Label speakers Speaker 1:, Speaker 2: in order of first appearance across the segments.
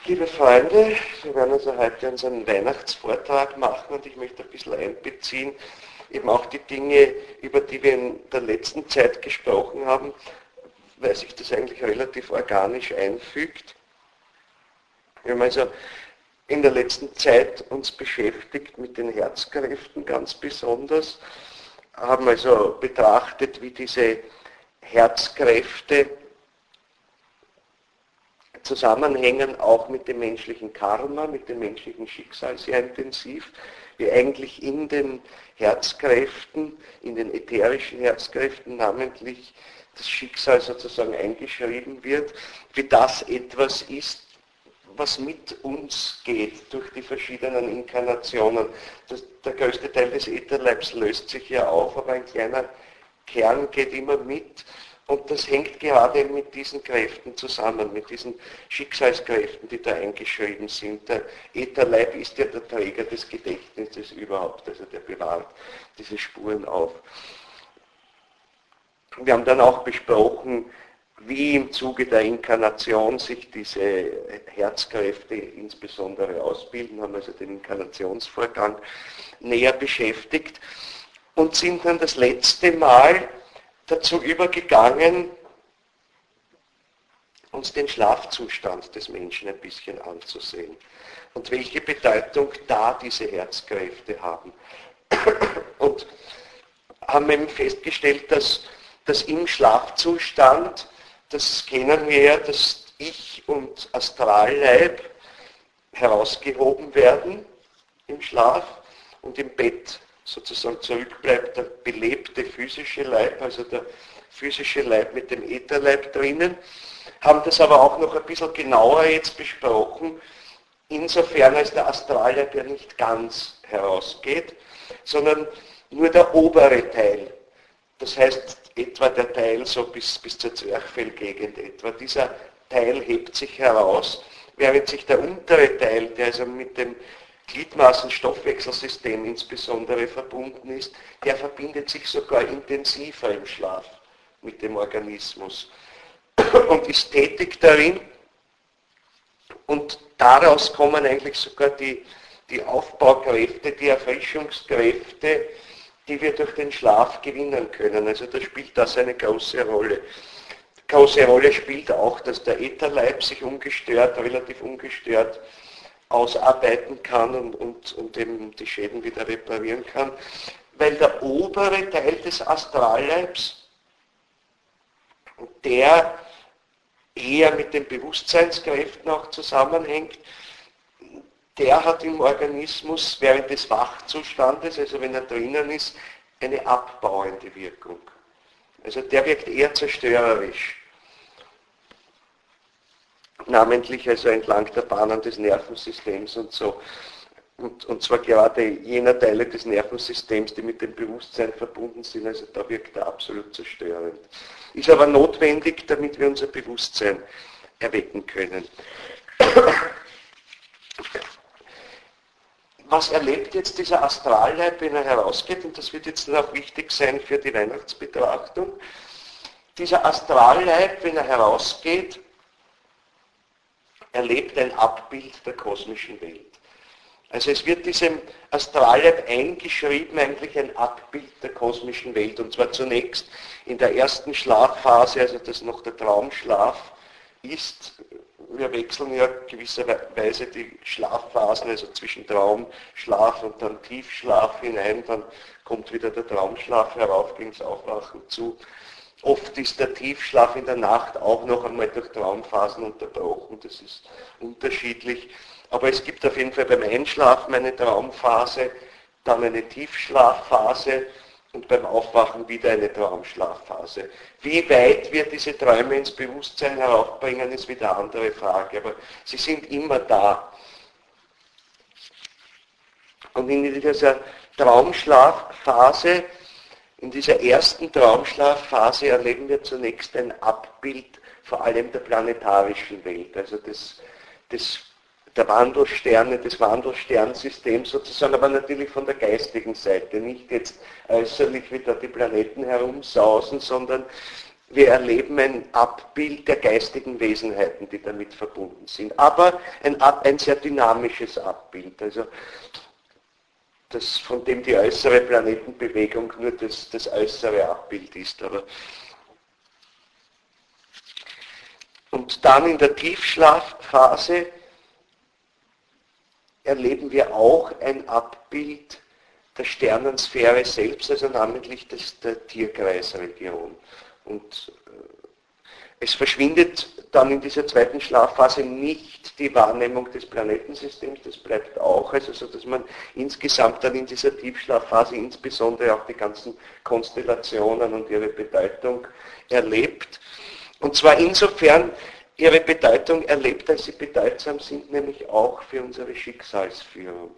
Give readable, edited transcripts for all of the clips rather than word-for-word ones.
Speaker 1: Liebe Freunde, wir werden also heute unseren Weihnachtsvortrag machen und ich möchte ein bisschen einbeziehen, eben auch die Dinge, über die wir in der letzten Zeit gesprochen haben, weil sich das eigentlich relativ organisch einfügt. Wir haben also in der letzten Zeit uns beschäftigt mit den Herzkräften ganz besonders, haben also betrachtet, wie diese Herzkräfte zusammenhängen auch mit dem menschlichen Karma, mit dem menschlichen Schicksal sehr intensiv, wie eigentlich in den Herzkräften, in den ätherischen Herzkräften namentlich das Schicksal sozusagen eingeschrieben wird, wie das etwas ist, was mit uns geht durch die verschiedenen Inkarnationen. Der größte Teil des Ätherleibs löst sich ja auf, aber ein kleiner Kern geht immer mit. Und das hängt gerade mit diesen Kräften zusammen, mit diesen Schicksalskräften, die da eingeschrieben sind. Der Ätherleib ist ja der Träger des Gedächtnisses überhaupt, also der bewahrt diese Spuren auf. Wir haben dann auch besprochen, wie im Zuge der Inkarnation sich diese Herzkräfte insbesondere ausbilden, haben also den Inkarnationsvorgang näher beschäftigt und sind dann das letzte Mal dazu übergegangen, uns den Schlafzustand des Menschen ein bisschen anzusehen und welche Bedeutung da diese Herzkräfte haben. Und haben eben festgestellt, dass im Schlafzustand, das kennen wir ja, dass Ich und Astralleib herausgehoben werden im Schlaf und im Bett sozusagen zurückbleibt der belebte physische Leib, also der physische Leib mit dem Ätherleib drinnen, haben das aber auch noch ein bisschen genauer jetzt besprochen, insofern als der Astralleib ja nicht ganz herausgeht, sondern nur der obere Teil. Das heißt, etwa der Teil so bis zur Zwerchfellgegend etwa, dieser Teil hebt sich heraus, während sich der untere Teil, der also mit dem Gliedmaßen-Stoffwechselsystem insbesondere verbunden ist, der verbindet sich sogar intensiver im Schlaf mit dem Organismus und ist tätig darin. Und daraus kommen eigentlich sogar die Aufbaukräfte, die Erfrischungskräfte, die wir durch den Schlaf gewinnen können. Also da spielt das eine große Rolle. Große Rolle spielt auch, dass der Ätherleib sich relativ ungestört ausarbeiten kann und eben die Schäden wieder reparieren kann, weil der obere Teil des Astralleibs, der eher mit den Bewusstseinskräften auch zusammenhängt, der hat im Organismus während des Wachzustandes, also wenn er drinnen ist, eine abbauende Wirkung. Also der wirkt eher zerstörerisch. Namentlich also entlang der Bahnen des Nervensystems und so. Und zwar gerade jener Teile des Nervensystems, die mit dem Bewusstsein verbunden sind, also da wirkt er absolut zerstörend. Ist aber notwendig, damit wir unser Bewusstsein erwecken können. Was erlebt jetzt dieser Astralleib, wenn er herausgeht? Und das wird jetzt dann auch wichtig sein für die Weihnachtsbetrachtung. Dieser Astralleib, wenn er herausgeht, erlebt ein Abbild der kosmischen Welt. Also es wird diesem Astralleib eingeschrieben eigentlich ein Abbild der kosmischen Welt. Und zwar zunächst in der ersten Schlafphase, also das noch der Traumschlaf ist. Wir wechseln ja gewisserweise die Schlafphasen, also zwischen Traumschlaf und dann Tiefschlaf hinein, dann kommt wieder der Traumschlaf herauf gegen das Aufwachen zu. Oft ist der Tiefschlaf in der Nacht auch noch einmal durch Traumphasen unterbrochen, das ist unterschiedlich. Aber es gibt auf jeden Fall beim Einschlafen eine Traumphase, dann eine Tiefschlafphase und beim Aufwachen wieder eine Traumschlafphase. Wie weit wir diese Träume ins Bewusstsein heraufbringen, ist wieder eine andere Frage, aber sie sind immer da. Und in dieser Traumschlafphase, in dieser ersten Traumschlafphase erleben wir zunächst ein Abbild vor allem der planetarischen Welt, also der Wandelsterne, des Wandelsternsystems sozusagen, aber natürlich von der geistigen Seite, nicht jetzt äußerlich wie da die Planeten herumsausen, sondern wir erleben ein Abbild der geistigen Wesenheiten, die damit verbunden sind, aber ein sehr dynamisches Abbild, also das, von dem die äußere Planetenbewegung nur das äußere Abbild ist. Und dann in der Tiefschlafphase erleben wir auch ein Abbild der Sternensphäre selbst, also namentlich der Tierkreisregion. Und es verschwindet dann in dieser zweiten Schlafphase nicht die Wahrnehmung des Planetensystems, das bleibt auch, also so dass man insgesamt dann in dieser Tiefschlafphase insbesondere auch die ganzen Konstellationen und ihre Bedeutung erlebt. Und zwar insofern ihre Bedeutung erlebt, als sie bedeutsam sind, nämlich auch für unsere Schicksalsführung.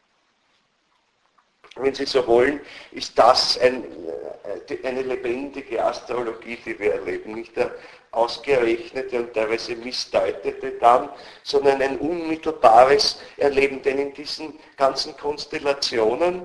Speaker 1: Wenn Sie so wollen, ist das eine lebendige Astrologie, die wir erleben. Nicht eine ausgerechnete und teilweise missdeutete dann, sondern ein unmittelbares Erleben. Denn in diesen ganzen Konstellationen,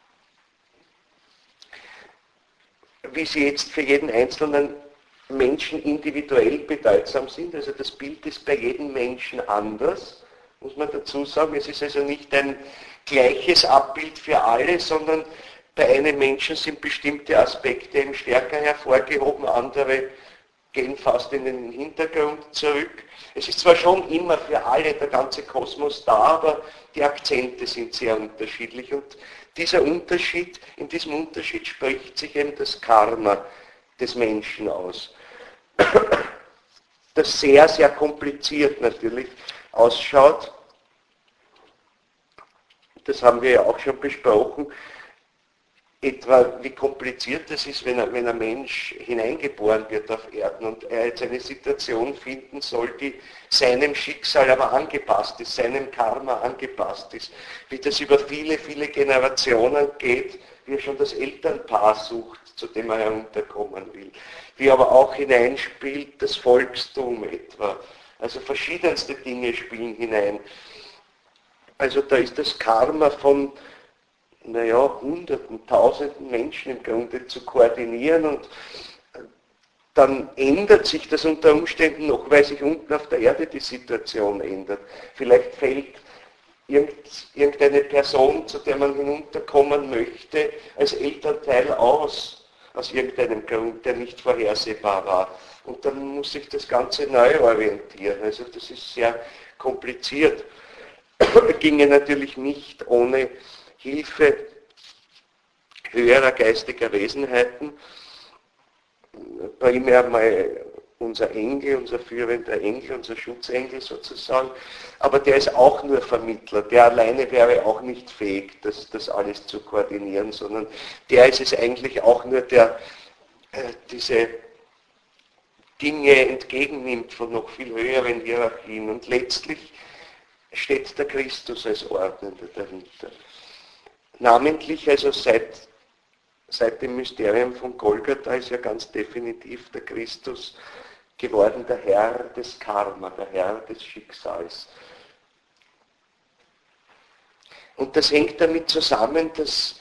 Speaker 1: wie sie jetzt für jeden einzelnen Menschen individuell bedeutsam sind, also das Bild ist bei jedem Menschen anders, muss man dazu sagen. Es ist also nicht ein gleiches Abbild für alle, sondern bei einem Menschen sind bestimmte Aspekte eben stärker hervorgehoben, andere gehen fast in den Hintergrund zurück. Es ist zwar schon immer für alle der ganze Kosmos da, aber die Akzente sind sehr unterschiedlich und in diesem Unterschied spricht sich eben das Karma des Menschen aus, das sehr, sehr kompliziert natürlich ausschaut. Das haben wir ja auch schon besprochen, etwa wie kompliziert es ist, wenn ein Mensch hineingeboren wird auf Erden und er jetzt eine Situation finden soll, die seinem Schicksal aber angepasst ist, seinem Karma angepasst ist, wie das über viele, viele Generationen geht, wie er schon das Elternpaar sucht, zu dem er herunterkommen will, wie aber auch hineinspielt das Volkstum etwa, also verschiedenste Dinge spielen hinein. Also da ist das Karma von, Hunderten, Tausenden Menschen im Grunde zu koordinieren und dann ändert sich das unter Umständen noch, weil sich unten auf der Erde die Situation ändert. Vielleicht fällt irgendeine Person, zu der man hinunterkommen möchte, als Elternteil aus irgendeinem Grund, der nicht vorhersehbar war. Und dann muss sich das Ganze neu orientieren. Also das ist sehr kompliziert. Ginge natürlich nicht ohne Hilfe höherer geistiger Wesenheiten, primär mal unser Engel, unser führender Engel, unser Schutzengel sozusagen, aber der ist auch nur Vermittler, der alleine wäre auch nicht fähig, das alles zu koordinieren, sondern der ist es eigentlich auch nur, der diese Dinge entgegennimmt von noch viel höheren Hierarchien und letztlich steht der Christus als Ordnender dahinter. Namentlich also seit dem Mysterium von Golgatha ist ja ganz definitiv der Christus geworden, der Herr des Karma, der Herr des Schicksals. Und das hängt damit zusammen, dass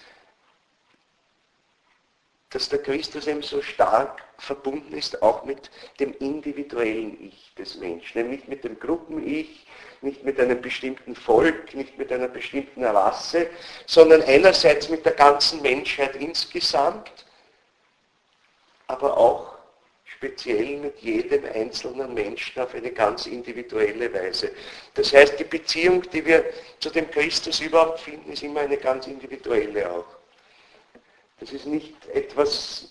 Speaker 1: der Christus eben so stark verbunden ist, auch mit dem individuellen Ich des Menschen, nicht mit dem Gruppen-Ich, nicht mit einem bestimmten Volk, nicht mit einer bestimmten Rasse, sondern einerseits mit der ganzen Menschheit insgesamt, aber auch speziell mit jedem einzelnen Menschen auf eine ganz individuelle Weise. Das heißt, die Beziehung, die wir zu dem Christus überhaupt finden, ist immer eine ganz individuelle auch. Das ist nicht etwas,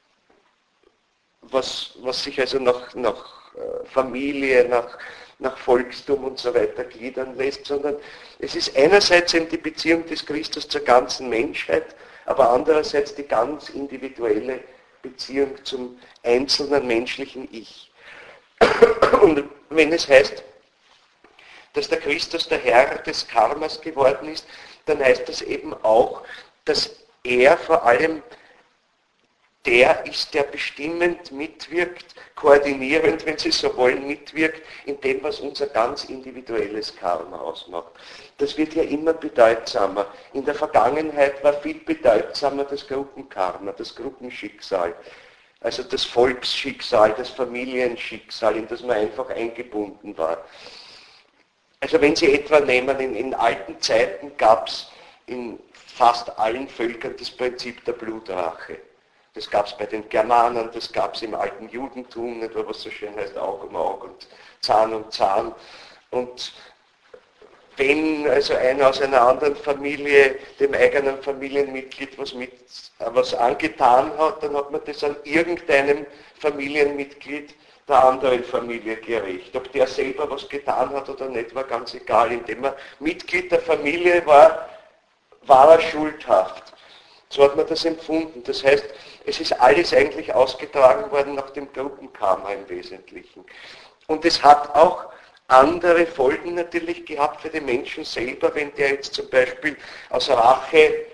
Speaker 1: was sich also nach Familie, nach Volkstum und so weiter gliedern lässt, sondern es ist einerseits eben die Beziehung des Christus zur ganzen Menschheit, aber andererseits die ganz individuelle Beziehung zum einzelnen menschlichen Ich. Und wenn es heißt, dass der Christus der Herr des Karmas geworden ist, dann heißt das eben auch, dass er vor allem der ist, der bestimmend mitwirkt, koordinierend, wenn Sie so wollen, mitwirkt in dem, was unser ganz individuelles Karma ausmacht. Das wird ja immer bedeutsamer. In der Vergangenheit war viel bedeutsamer das Gruppenkarma, das Gruppenschicksal. Also das Volksschicksal, das Familienschicksal, in das man einfach eingebunden war. Also wenn Sie etwa nehmen, in alten Zeiten gab es in fast allen Völkern das Prinzip der Blutrache. Das gab es bei den Germanen, das gab es im alten Judentum, nicht, was so schön heißt, Aug um Aug und Zahn um Zahn. Und wenn also einer aus einer anderen Familie dem eigenen Familienmitglied was angetan hat, dann hat man das an irgendeinem Familienmitglied der anderen Familie gerecht. Ob der selber was getan hat oder nicht, war ganz egal. Indem er Mitglied der Familie war, war er schuldhaft. So hat man das empfunden. Das heißt, es ist alles eigentlich ausgetragen worden nach dem Gruppenkarma im Wesentlichen. Und es hat auch andere Folgen natürlich gehabt für den Menschen selber, wenn der jetzt zum Beispiel aus Rache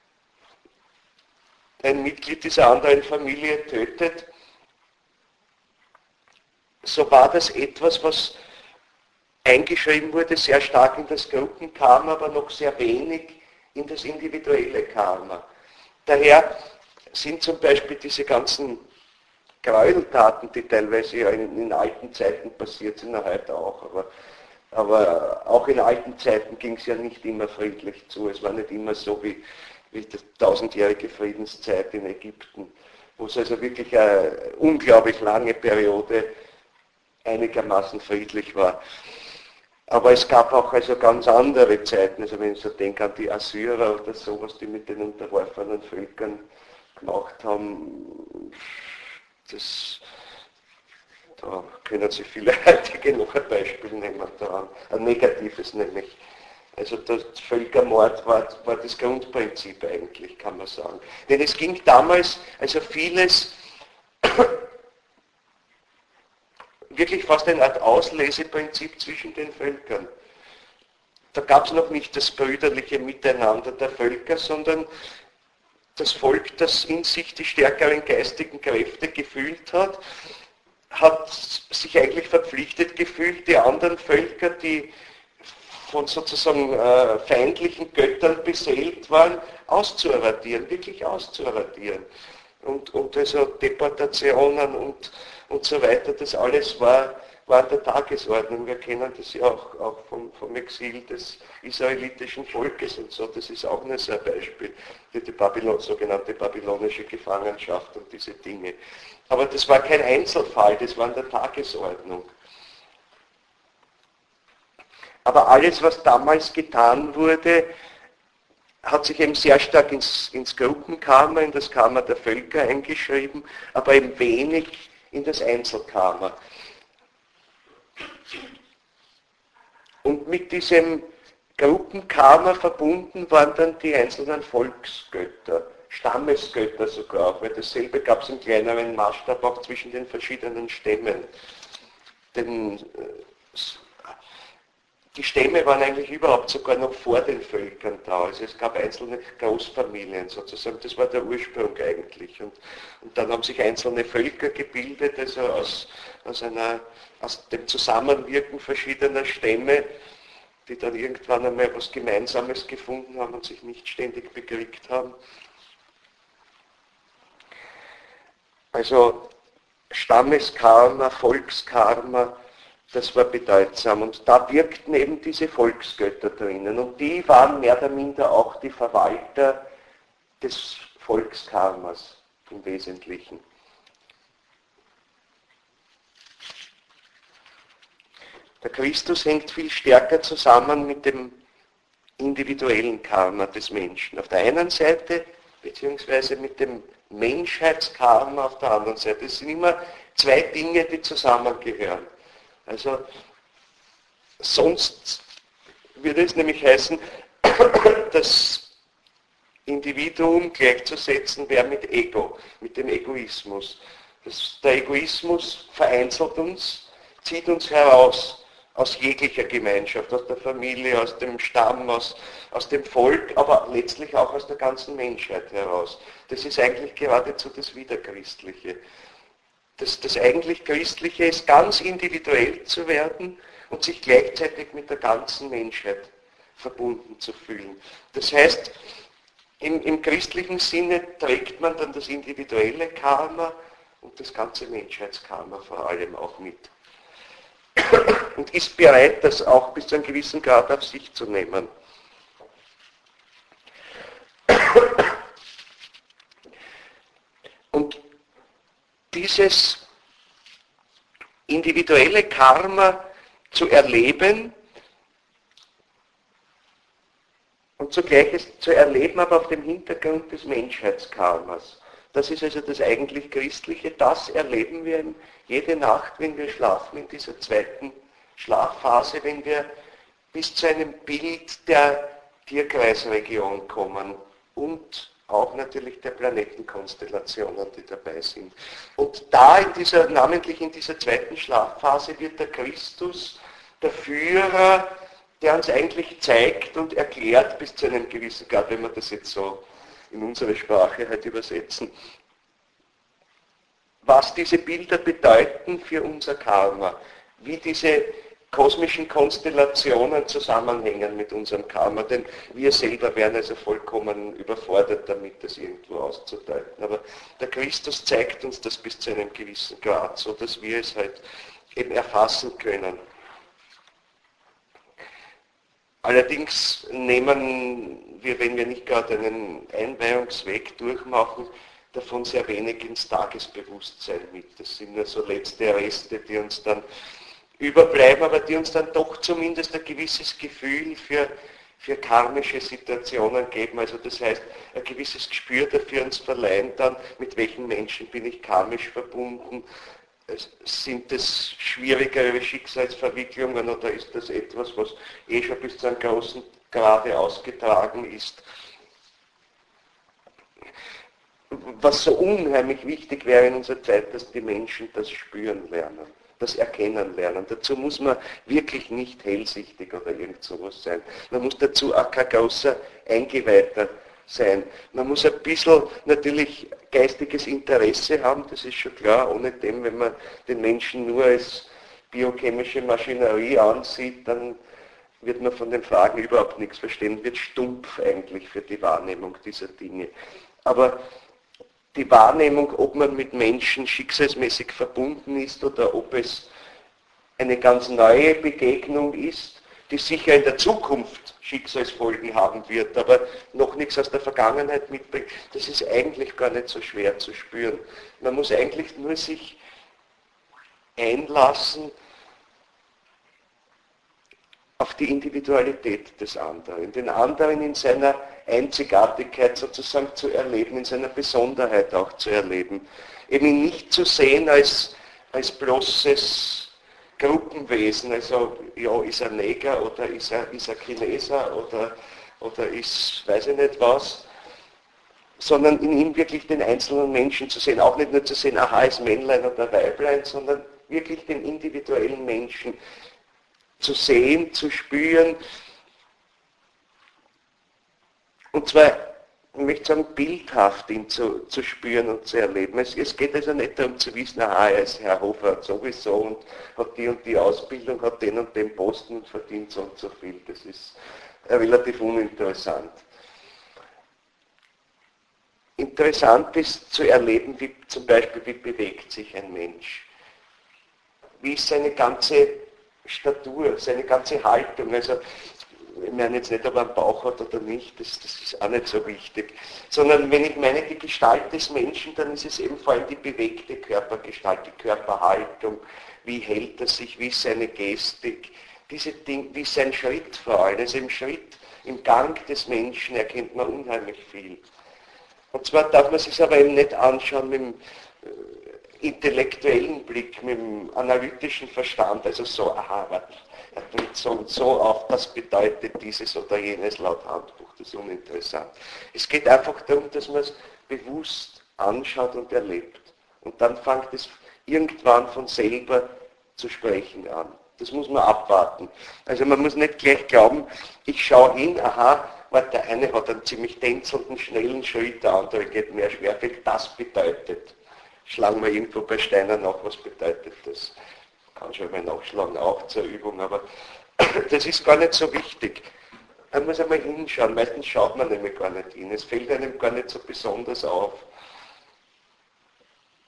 Speaker 1: ein Mitglied dieser anderen Familie tötet. So war das etwas, was eingeschrieben wurde, sehr stark in das Gruppenkarma, aber noch sehr wenig in das individuelle Karma. Daher sind zum Beispiel diese ganzen Gräueltaten, die teilweise ja in alten Zeiten passiert sind, heute auch, aber auch in alten Zeiten ging es ja nicht immer friedlich zu. Es war nicht immer so wie die tausendjährige Friedenszeit in Ägypten, wo es also wirklich eine unglaublich lange Periode einigermaßen friedlich war. Aber es gab auch also ganz andere Zeiten, also wenn ich so denke an die Assyrer oder sowas, die mit den unterworfenen Völkern gemacht haben, da können Sie viele heutige noch ein Beispiel nehmen daran, ein negatives nämlich. Also der Völkermord war das Grundprinzip eigentlich, kann man sagen. Denn es ging damals also vieles wirklich fast eine Art Ausleseprinzip zwischen den Völkern. Da gab es noch nicht das brüderliche Miteinander der Völker, sondern das Volk, das in sich die stärkeren geistigen Kräfte gefühlt hat, hat sich eigentlich verpflichtet gefühlt, die anderen Völker, die von sozusagen feindlichen Göttern beseelt waren, auszuradieren, wirklich auszuradieren. Und also Deportationen und so weiter, das alles war an der Tagesordnung. Wir kennen das ja auch vom Exil des israelitischen Volkes und so, das ist auch nur so ein Beispiel, die sogenannte babylonische Gefangenschaft und diese Dinge. Aber das war kein Einzelfall, das war an der Tagesordnung. Aber alles, was damals getan wurde, hat sich eben sehr stark ins Gruppenkarma, in das Karma der Völker eingeschrieben, aber eben wenig in das Einzelkarma. Und mit diesem Gruppenkarma verbunden waren dann die einzelnen Volksgötter, Stammesgötter sogar auch, weil dasselbe gab es im kleineren Maßstab auch zwischen den verschiedenen Stämmen. Denn die Stämme waren eigentlich überhaupt sogar noch vor den Völkern da. Also es gab einzelne Großfamilien sozusagen, das war der Ursprung eigentlich. Und dann haben sich einzelne Völker gebildet, also aus dem Zusammenwirken verschiedener Stämme, die dann irgendwann einmal etwas Gemeinsames gefunden haben und sich nicht ständig bekriegt haben. Also Stammeskarma, Volkskarma, das war bedeutsam. Und da wirkten eben diese Volksgötter drinnen. Und die waren mehr oder minder auch die Verwalter des Volkskarmas im Wesentlichen. Der Christus hängt viel stärker zusammen mit dem individuellen Karma des Menschen. Auf der einen Seite, beziehungsweise mit dem Menschheitskarma auf der anderen Seite. Es sind immer zwei Dinge, die zusammengehören. Also sonst würde es nämlich heißen, das Individuum gleichzusetzen wäre mit Ego, mit dem Egoismus. Der Egoismus vereinzelt uns, zieht uns heraus aus jeglicher Gemeinschaft, aus der Familie, aus dem Stamm, aus dem Volk, aber letztlich auch aus der ganzen Menschheit heraus. Das ist eigentlich geradezu das Widerchristliche. Das eigentlich Christliche ist, ganz individuell zu werden und sich gleichzeitig mit der ganzen Menschheit verbunden zu fühlen. Das heißt, im christlichen Sinne trägt man dann das individuelle Karma und das ganze Menschheitskarma vor allem auch mit. Und ist bereit, das auch bis zu einem gewissen Grad auf sich zu nehmen. Und dieses individuelle Karma zu erleben und zugleich es zu erleben, aber auf dem Hintergrund des Menschheitskarmas. Das ist also das eigentlich Christliche. Das erleben wir jede Nacht, wenn wir schlafen, in dieser zweiten Schlafphase, wenn wir bis zu einem Bild der Tierkreisregion kommen und auch natürlich der Planetenkonstellationen, die dabei sind. Und da namentlich in dieser zweiten Schlafphase wird der Christus, der Führer, der uns eigentlich zeigt und erklärt bis zu einem gewissen Grad, wenn wir das jetzt so in unsere Sprache halt übersetzen, was diese Bilder bedeuten für unser Karma, wie diese kosmischen Konstellationen zusammenhängen mit unserem Karma, denn wir selber wären also vollkommen überfordert damit, das irgendwo auszudeuten. Aber der Christus zeigt uns das bis zu einem gewissen Grad, so dass wir es halt eben erfassen können. Allerdings nehmen wir, wenn wir nicht gerade einen Einweihungsweg durchmachen, davon sehr wenig ins Tagesbewusstsein mit. Das sind nur so letzte Reste, die uns dann überbleiben, aber die uns dann doch zumindest ein gewisses Gefühl für karmische Situationen geben. Also das heißt, ein gewisses Gespür dafür uns verleihen dann, mit welchen Menschen bin ich karmisch verbunden. Sind das schwierigere Schicksalsverwicklungen oder ist das etwas, was schon bis zu einem großen Grade ausgetragen ist? Was so unheimlich wichtig wäre in unserer Zeit, dass die Menschen das spüren lernen, das erkennen lernen. Dazu muss man wirklich nicht hellsichtig oder irgend sowas sein. Man muss dazu auch kein großer Eingeweihter sein. Man muss ein bisschen natürlich geistiges Interesse haben, das ist schon klar. Ohne dem, wenn man den Menschen nur als biochemische Maschinerie ansieht, dann wird man von den Fragen überhaupt nichts verstehen, wird stumpf eigentlich für die Wahrnehmung dieser Dinge. Aber die Wahrnehmung, ob man mit Menschen schicksalsmäßig verbunden ist oder ob es eine ganz neue Begegnung ist, die sicher in der Zukunft Schicksalsfolgen haben wird, aber noch nichts aus der Vergangenheit mitbringt, das ist eigentlich gar nicht so schwer zu spüren. Man muss eigentlich nur sich einlassen auf die Individualität des anderen, den anderen in seiner Einzigartigkeit sozusagen zu erleben, in seiner Besonderheit auch zu erleben. Eben ihn nicht zu sehen als bloßes Gruppenwesen, also ja, ist er Neger oder ist er Chineser oder ist weiß ich nicht was, sondern in ihm wirklich den einzelnen Menschen zu sehen, auch nicht nur zu sehen, aha, ist Männlein oder Weiblein, sondern wirklich den individuellen Menschen zu sehen, zu spüren, und zwar, ich möchte sagen, bildhaft ihn zu spüren und zu erleben. Es geht also nicht darum zu wissen, aha, er ist Herr Hofer sowieso und hat die Ausbildung, hat den und den Posten und verdient so und so viel. Das ist relativ uninteressant. Interessant ist zu erleben, wie zum Beispiel, wie bewegt sich ein Mensch. Wie ist seine ganze Statur, seine ganze Haltung. Also ich meine jetzt nicht, ob er einen Bauch hat oder nicht, das ist auch nicht so wichtig. Sondern wenn ich meine die Gestalt des Menschen, dann ist es eben vor allem die bewegte Körpergestalt, die Körperhaltung, wie hält er sich, wie ist seine Gestik, diese Dinge, wie ist sein Schritt vor allem. Also im Schritt, im Gang des Menschen erkennt man unheimlich viel. Und zwar darf man sich aber eben nicht anschauen mit dem intellektuellen Blick, mit dem analytischen Verstand, also so, aha, warte, er tritt so und so auf, das bedeutet dieses oder jenes laut Handbuch, das ist uninteressant. Es geht einfach darum, dass man es bewusst anschaut und erlebt. Und dann fängt es irgendwann von selber zu sprechen an. Das muss man abwarten. Also man muss nicht gleich glauben, ich schaue hin, aha, warte, der eine hat einen ziemlich tänzelnden, schnellen Schritt, der andere geht mehr schwerfällig, das bedeutet. Schlagen wir irgendwo bei Steinen nach, was bedeutet das? Kann schon mal nachschlagen, auch zur Übung, aber das ist gar nicht so wichtig. Man muss einmal hinschauen, meistens schaut man nämlich gar nicht hin, es fällt einem gar nicht so besonders auf.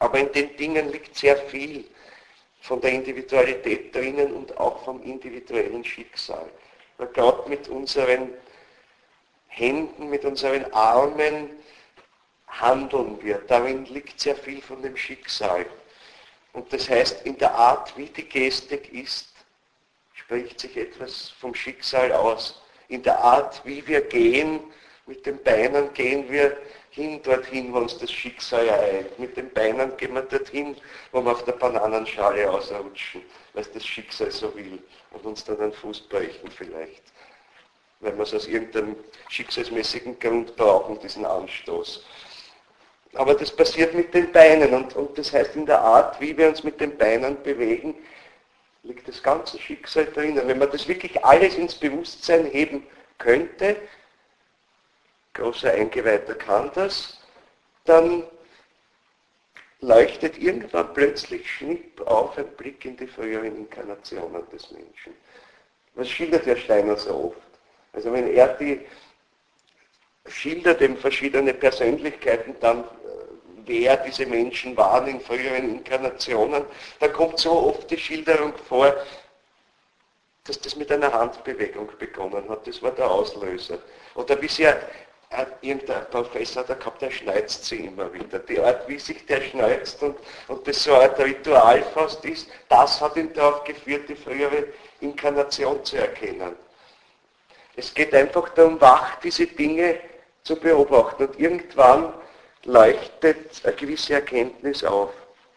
Speaker 1: Aber in den Dingen liegt sehr viel von der Individualität drinnen und auch vom individuellen Schicksal. Weil gerade mit unseren Händen, mit unseren Armen handeln wir. Darin liegt sehr viel von dem Schicksal. Und das heißt, in der Art, wie die Gestik ist, spricht sich etwas vom Schicksal aus. In der Art, wie wir gehen, mit den Beinen gehen wir dorthin, wo uns das Schicksal ereilt. Mit den Beinen gehen wir dorthin, wo wir auf der Bananenschale ausrutschen, weil es das Schicksal so will und uns dann einen Fuß brechen vielleicht. Weil wir es aus irgendeinem schicksalsmäßigen Grund brauchen, diesen Anstoß. Aber das passiert mit den Beinen und das heißt, in der Art, wie wir uns mit den Beinen bewegen, liegt das ganze Schicksal drinnen. Wenn man das wirklich alles ins Bewusstsein heben könnte, großer Eingeweihter kann das, dann leuchtet irgendwann plötzlich schnipp auf ein Blick in die früheren Inkarnationen des Menschen. Was schildert Herr Steiner so oft? Also wenn er die schildert eben verschiedene Persönlichkeiten dann, wer diese Menschen waren in früheren Inkarnationen, da kommt so oft die Schilderung vor, dass das mit einer Handbewegung begonnen hat. Das war der Auslöser. Oder wie sie irgendein Professor da gehabt, der schneuzt sie immer wieder. Die Art, wie sich der schneuzt und das so eine Art Ritual fast ist, das hat ihn darauf geführt, die frühere Inkarnation zu erkennen. Es geht einfach darum, wach diese Dinge zu beobachten und irgendwann leuchtet eine gewisse Erkenntnis auf.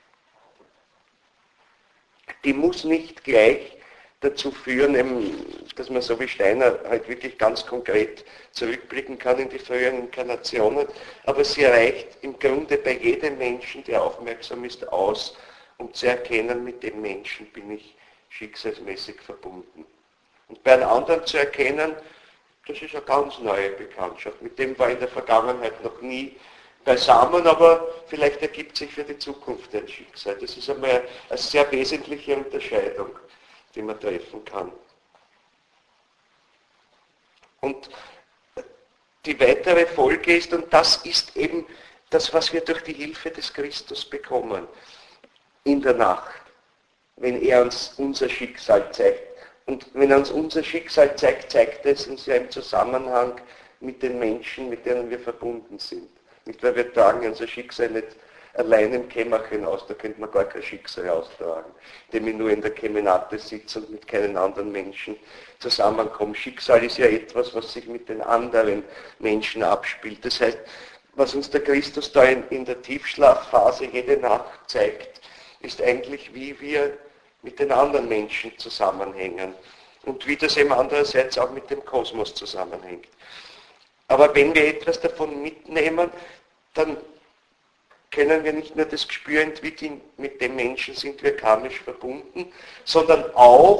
Speaker 1: Die muss nicht gleich dazu führen, dass man so wie Steiner halt wirklich ganz konkret zurückblicken kann in die früheren Inkarnationen, aber sie reicht im Grunde bei jedem Menschen, der aufmerksam ist, aus, um zu erkennen, mit dem Menschen bin ich schicksalsmäßig verbunden. Und bei einem anderen zu erkennen, das ist eine ganz neue Bekanntschaft, mit dem war in der Vergangenheit noch nie beisammen, aber vielleicht ergibt sich für die Zukunft ein Schicksal. Das ist einmal eine sehr wesentliche Unterscheidung, die man treffen kann. Und die weitere Folge ist, und das ist eben das, was wir durch die Hilfe des Christus bekommen, in der Nacht, wenn er uns unser Schicksal zeigt. Und wenn er uns unser Schicksal zeigt, zeigt er es uns ja im Zusammenhang mit den Menschen, mit denen wir verbunden sind. Nicht, weil wir tragen unser Schicksal nicht allein im Kämmerchen aus, da könnte man gar kein Schicksal austragen, indem ich nur in der Kemenate sitze und mit keinen anderen Menschen zusammenkomme. Schicksal ist ja etwas, was sich mit den anderen Menschen abspielt. Das heißt, was uns der Christus da in der Tiefschlafphase jede Nacht zeigt, ist eigentlich, wie wir mit den anderen Menschen zusammenhängen und wie das eben andererseits auch mit dem Kosmos zusammenhängt. Aber wenn wir etwas davon mitnehmen, dann können wir nicht nur das Gespür entwickeln, mit dem Menschen sind wir karmisch verbunden, sondern auch,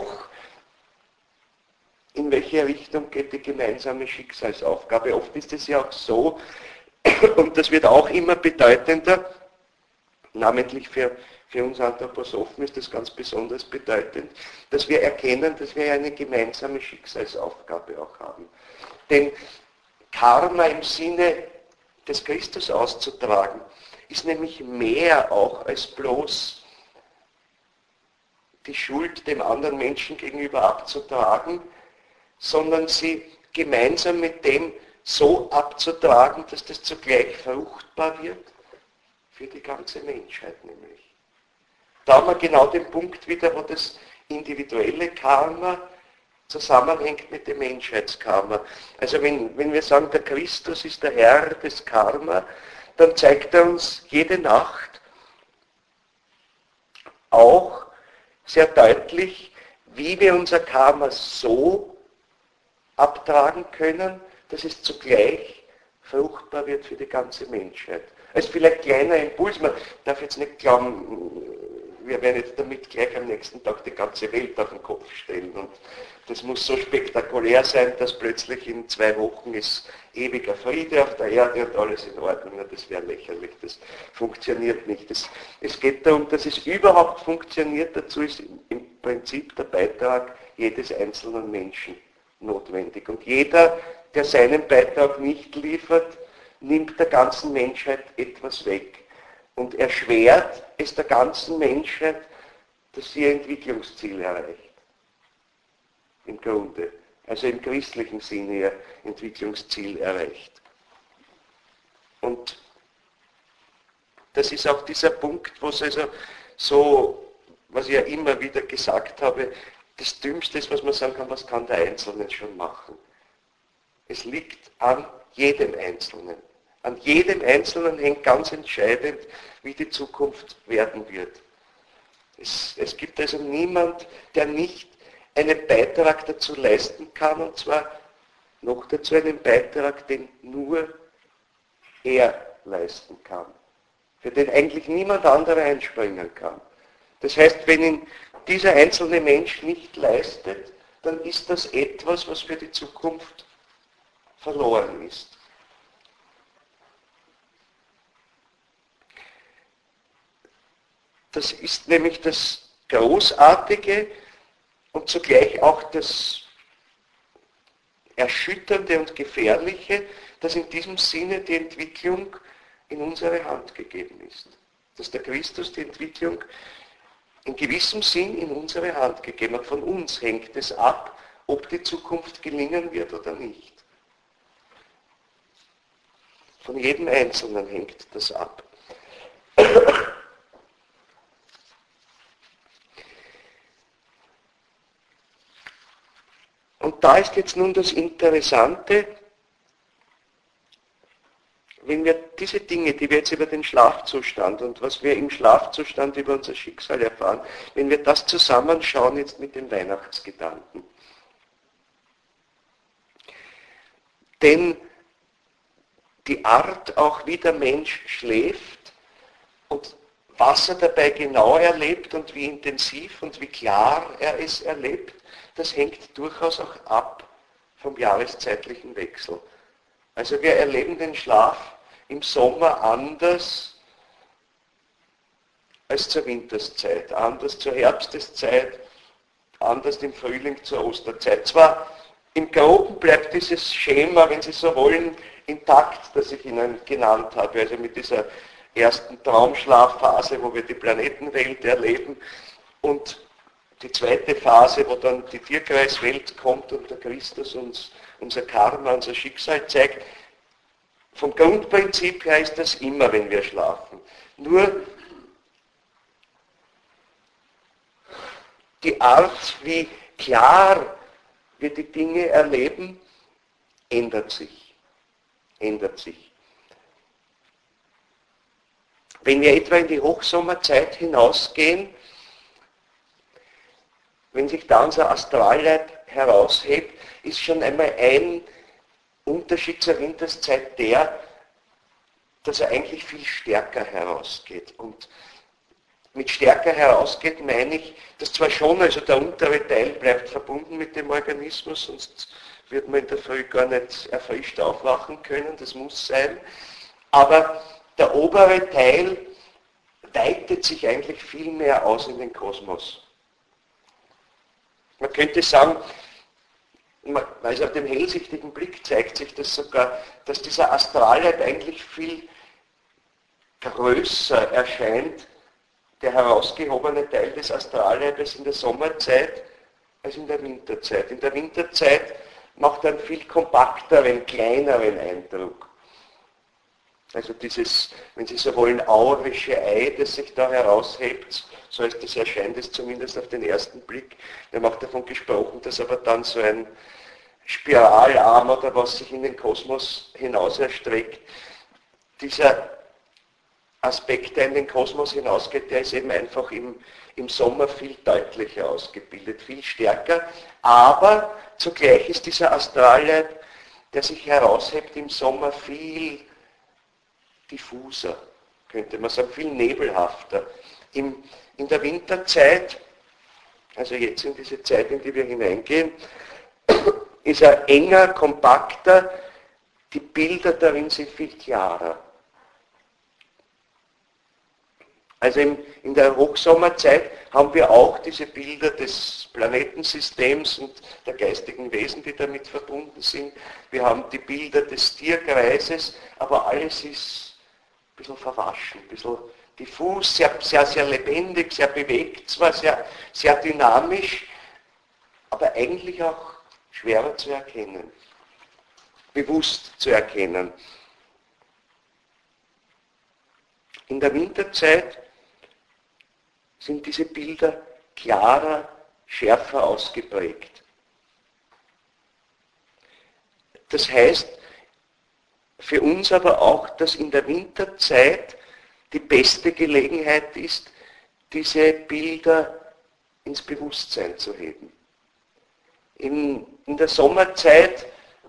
Speaker 1: in welche Richtung geht die gemeinsame Schicksalsaufgabe. Oft ist es ja auch so, und das wird auch immer bedeutender, namentlich für uns Anthroposophen ist das ganz besonders bedeutend, dass wir erkennen, dass wir eine gemeinsame Schicksalsaufgabe auch haben. Denn Karma im Sinne des Christus auszutragen, ist nämlich mehr auch als bloß die Schuld dem anderen Menschen gegenüber abzutragen, sondern sie gemeinsam mit dem so abzutragen, dass das zugleich fruchtbar wird für die ganze Menschheit nämlich. Da haben wir genau den Punkt wieder, wo das individuelle Karma zusammenhängt mit dem Menschheitskarma. Also wenn wir sagen, der Christus ist der Herr des Karma, dann zeigt er uns jede Nacht auch sehr deutlich, wie wir unser Karma so abtragen können, dass es zugleich fruchtbar wird für die ganze Menschheit. Als vielleicht kleiner Impuls, man darf jetzt nicht glauben, wir werden jetzt damit gleich am nächsten Tag die ganze Welt auf den Kopf stellen. Und das muss so spektakulär sein, dass plötzlich in 2 Wochen ist ewiger Friede auf der Erde und alles in Ordnung. Das wäre lächerlich, das funktioniert nicht. Es geht darum, dass es überhaupt funktioniert. Dazu ist im Prinzip der Beitrag jedes einzelnen Menschen notwendig. Und jeder, der seinen Beitrag nicht liefert, nimmt der ganzen Menschheit etwas weg. und erschwert es der ganzen Menschheit, dass sie ihr Entwicklungsziel erreicht. Im Grunde. Also im christlichen Sinne ihr Entwicklungsziel erreicht. Und das ist auch dieser Punkt, wo es also so, was ich ja immer wieder gesagt habe, das Dümmste ist, was man sagen kann, was kann der Einzelne schon machen. Es liegt an jedem Einzelnen. An jedem Einzelnen hängt ganz entscheidend, wie die Zukunft werden wird. Es gibt also niemand, der nicht einen Beitrag dazu leisten kann, und zwar noch dazu einen Beitrag, den nur er leisten kann, für den eigentlich niemand anderer einspringen kann. Das heißt, wenn ihn dieser einzelne Mensch nicht leistet, dann ist das etwas, was für die Zukunft verloren ist. Das ist nämlich das Großartige und zugleich auch das Erschütternde und Gefährliche, dass in diesem Sinne die Entwicklung in unsere Hand gegeben ist. Dass der Christus die Entwicklung in gewissem Sinn in unsere Hand gegeben hat. Von uns hängt es ab, ob die Zukunft gelingen wird oder nicht. Von jedem Einzelnen hängt das ab. Und da ist jetzt nun das Interessante, wenn wir diese Dinge, die wir jetzt über den Schlafzustand und was wir im Schlafzustand über unser Schicksal erfahren, wenn wir das zusammenschauen jetzt mit den Weihnachtsgedanken. Denn die Art, auch wie der Mensch schläft und was er dabei genau erlebt und wie intensiv und wie klar er es erlebt, das hängt durchaus auch ab vom jahreszeitlichen Wechsel. Also wir erleben den Schlaf im Sommer anders als zur Winterszeit, anders zur Herbsteszeit, anders im Frühling zur Osterzeit. Zwar im Groben bleibt dieses Schema, wenn Sie so wollen, intakt, das ich Ihnen genannt habe, also mit dieser ersten Traumschlafphase, wo wir die Planetenwelt erleben, und die zweite Phase, wo dann die Tierkreiswelt kommt und der Christus uns unser Karma, unser Schicksal zeigt. Vom Grundprinzip her ist das immer, wenn wir schlafen. Nur die Art, wie klar wir die Dinge erleben, ändert sich. Ändert sich. Wenn wir etwa in die Hochsommerzeit hinausgehen, wenn sich da unser Astralleib heraushebt, ist schon einmal ein Unterschied zur Winterszeit der, dass er eigentlich viel stärker herausgeht. Und mit stärker herausgeht meine ich, dass zwar schon, also der untere Teil bleibt verbunden mit dem Organismus, sonst wird man in der Früh gar nicht erfrischt aufwachen können, das muss sein, aber der obere Teil weitet sich eigentlich viel mehr aus in den Kosmos. Man könnte sagen, also auf dem hellsichtigen Blick zeigt sich das sogar, dass dieser Astralleib eigentlich viel größer erscheint, der herausgehobene Teil des Astralleibes in der Sommerzeit als in der Winterzeit. In der Winterzeit macht er einen viel kompakteren, kleineren Eindruck. Also dieses, wenn Sie so wollen, aurische Ei, das sich da heraushebt, so ist das erscheint es zumindest auf den ersten Blick. Wir haben auch davon gesprochen, dass aber dann so ein Spiralarm oder was sich in den Kosmos hinaus erstreckt, dieser Aspekt, der in den Kosmos hinausgeht, der ist eben einfach im Sommer viel deutlicher ausgebildet, viel stärker, aber zugleich ist dieser Astralleib, der sich heraushebt im Sommer, viel diffuser, könnte man sagen, viel nebelhafter. In der Winterzeit, also jetzt in diese Zeit, in die wir hineingehen, ist er enger, kompakter, die Bilder darin sind viel klarer. Also in der Hochsommerzeit haben wir auch diese Bilder des Planetensystems und der geistigen Wesen, die damit verbunden sind. Wir haben die Bilder des Tierkreises, aber alles ist ein bisschen verwaschen, ein bisschen diffus, sehr lebendig, sehr bewegt, zwar sehr dynamisch, aber eigentlich auch schwerer zu erkennen, bewusst zu erkennen. In der Winterzeit sind diese Bilder klarer, schärfer ausgeprägt. Das heißt für uns aber auch, dass in der Winterzeit die beste Gelegenheit ist, diese Bilder ins Bewusstsein zu heben. In der Sommerzeit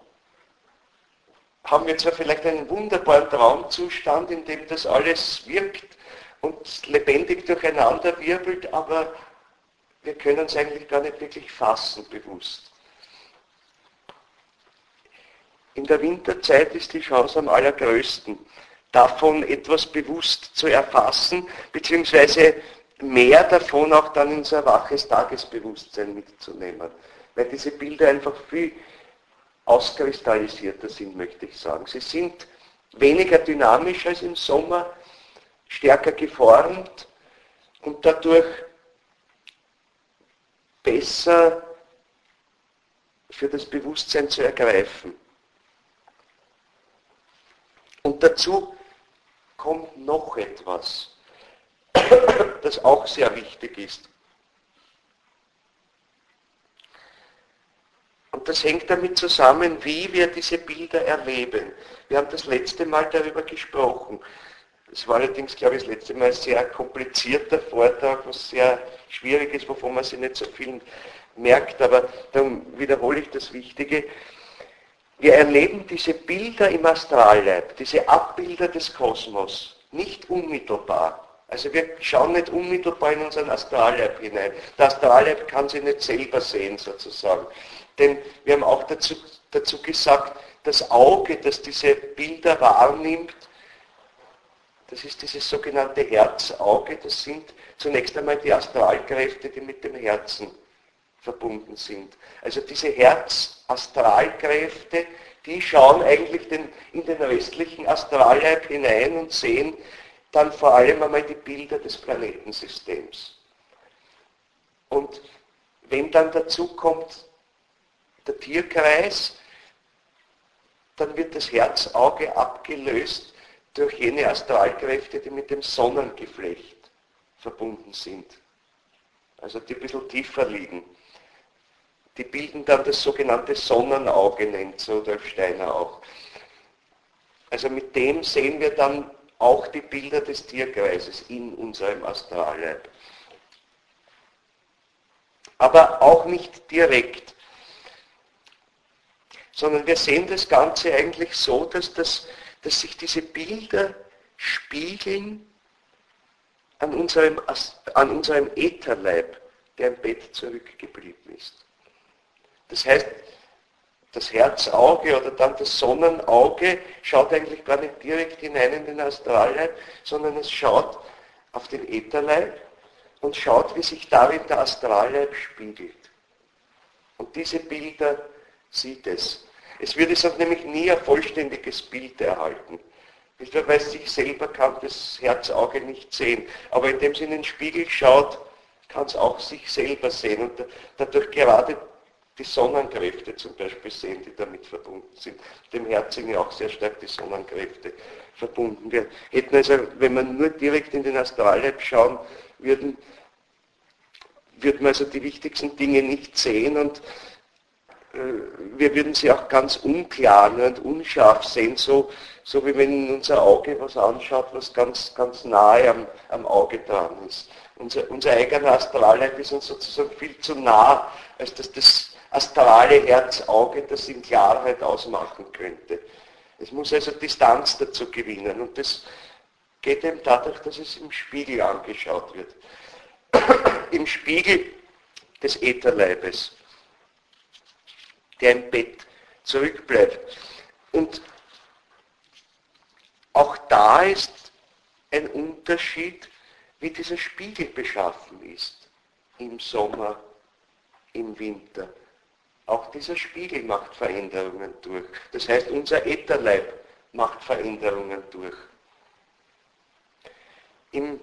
Speaker 1: haben wir zwar vielleicht einen wunderbaren Traumzustand, in dem das alles wirkt und lebendig durcheinander wirbelt, aber wir können es eigentlich gar nicht wirklich fassen, bewusst. In der Winterzeit ist die Chance am allergrößten, davon etwas bewusst zu erfassen, beziehungsweise mehr davon auch dann in so ein waches Tagesbewusstsein mitzunehmen. Weil diese Bilder einfach viel auskristallisierter sind, möchte ich sagen. Sie sind weniger dynamisch als im Sommer, stärker geformt und dadurch besser für das Bewusstsein zu ergreifen. Und dazu kommt noch etwas, das auch sehr wichtig ist. Und das hängt damit zusammen, wie wir diese Bilder erleben. Wir haben das letzte Mal darüber gesprochen. Es war allerdings, glaube ich, das letzte Mal ein sehr komplizierter Vortrag, was sehr schwierig ist, wovon man sich nicht so viel merkt, aber dann wiederhole ich das Wichtige. Wir erleben diese Bilder im Astralleib, diese Abbilder des Kosmos, nicht unmittelbar. Also wir schauen nicht unmittelbar in unseren Astralleib hinein. Der Astralleib kann sie nicht selber sehen, sozusagen. Denn wir haben auch dazu gesagt, das Auge, das diese Bilder wahrnimmt, das ist dieses sogenannte Herzauge, das sind zunächst einmal die Astralkräfte, die mit dem Herzen verbunden sind. Also diese Herz-Astralkräfte, die schauen eigentlich in den restlichen Astralleib hinein und sehen dann vor allem einmal die Bilder des Planetensystems. Und wenn dann dazu kommt der Tierkreis, dann wird das Herzauge abgelöst durch jene Astralkräfte, die mit dem Sonnengeflecht verbunden sind. Also die ein bisschen tiefer liegen. Die bilden dann das sogenannte Sonnenauge, nennt Rudolf Steiner auch. Also mit dem sehen wir dann auch die Bilder des Tierkreises in unserem Astralleib. Aber auch nicht direkt, sondern wir sehen das Ganze eigentlich so, dass sich diese Bilder spiegeln an unserem Ätherleib, der im Bett zurückgeblieben ist. Das heißt, das Herzauge oder dann das Sonnenauge schaut eigentlich gar nicht direkt hinein in den Astralleib, sondern es schaut auf den Ätherleib und schaut, wie sich darin der Astralleib spiegelt. Und diese Bilder sieht es. Es würde sonst nämlich nie ein vollständiges Bild erhalten. Weil sich selber kann das Herzauge nicht sehen. Aber indem es in den Spiegel schaut, kann es auch sich selber sehen und dadurch gerade die Sonnenkräfte zum Beispiel sehen, die damit verbunden sind. Dem Herz sind ja auch sehr stark die Sonnenkräfte verbunden. Wir hätten also, wenn wir nur direkt in den Astralleib schauen würden wir also die wichtigsten Dinge nicht sehen und wir würden sie auch ganz unklar und unscharf sehen, so wie wenn unser Auge was anschaut, was ganz, ganz nahe am Auge dran ist. Unser eigener Astralleib ist uns sozusagen viel zu nah, als dass das astrale Herzauge das in Klarheit ausmachen könnte. Es muss also Distanz dazu gewinnen und das geht eben dadurch, dass es im Spiegel angeschaut wird. Im Spiegel des Ätherleibes, der im Bett zurückbleibt. Und auch da ist ein Unterschied, wie dieser Spiegel beschaffen ist. Im Sommer, im Winter. Auch dieser Spiegel macht Veränderungen durch. Das heißt, unser Ätherleib macht Veränderungen durch. Im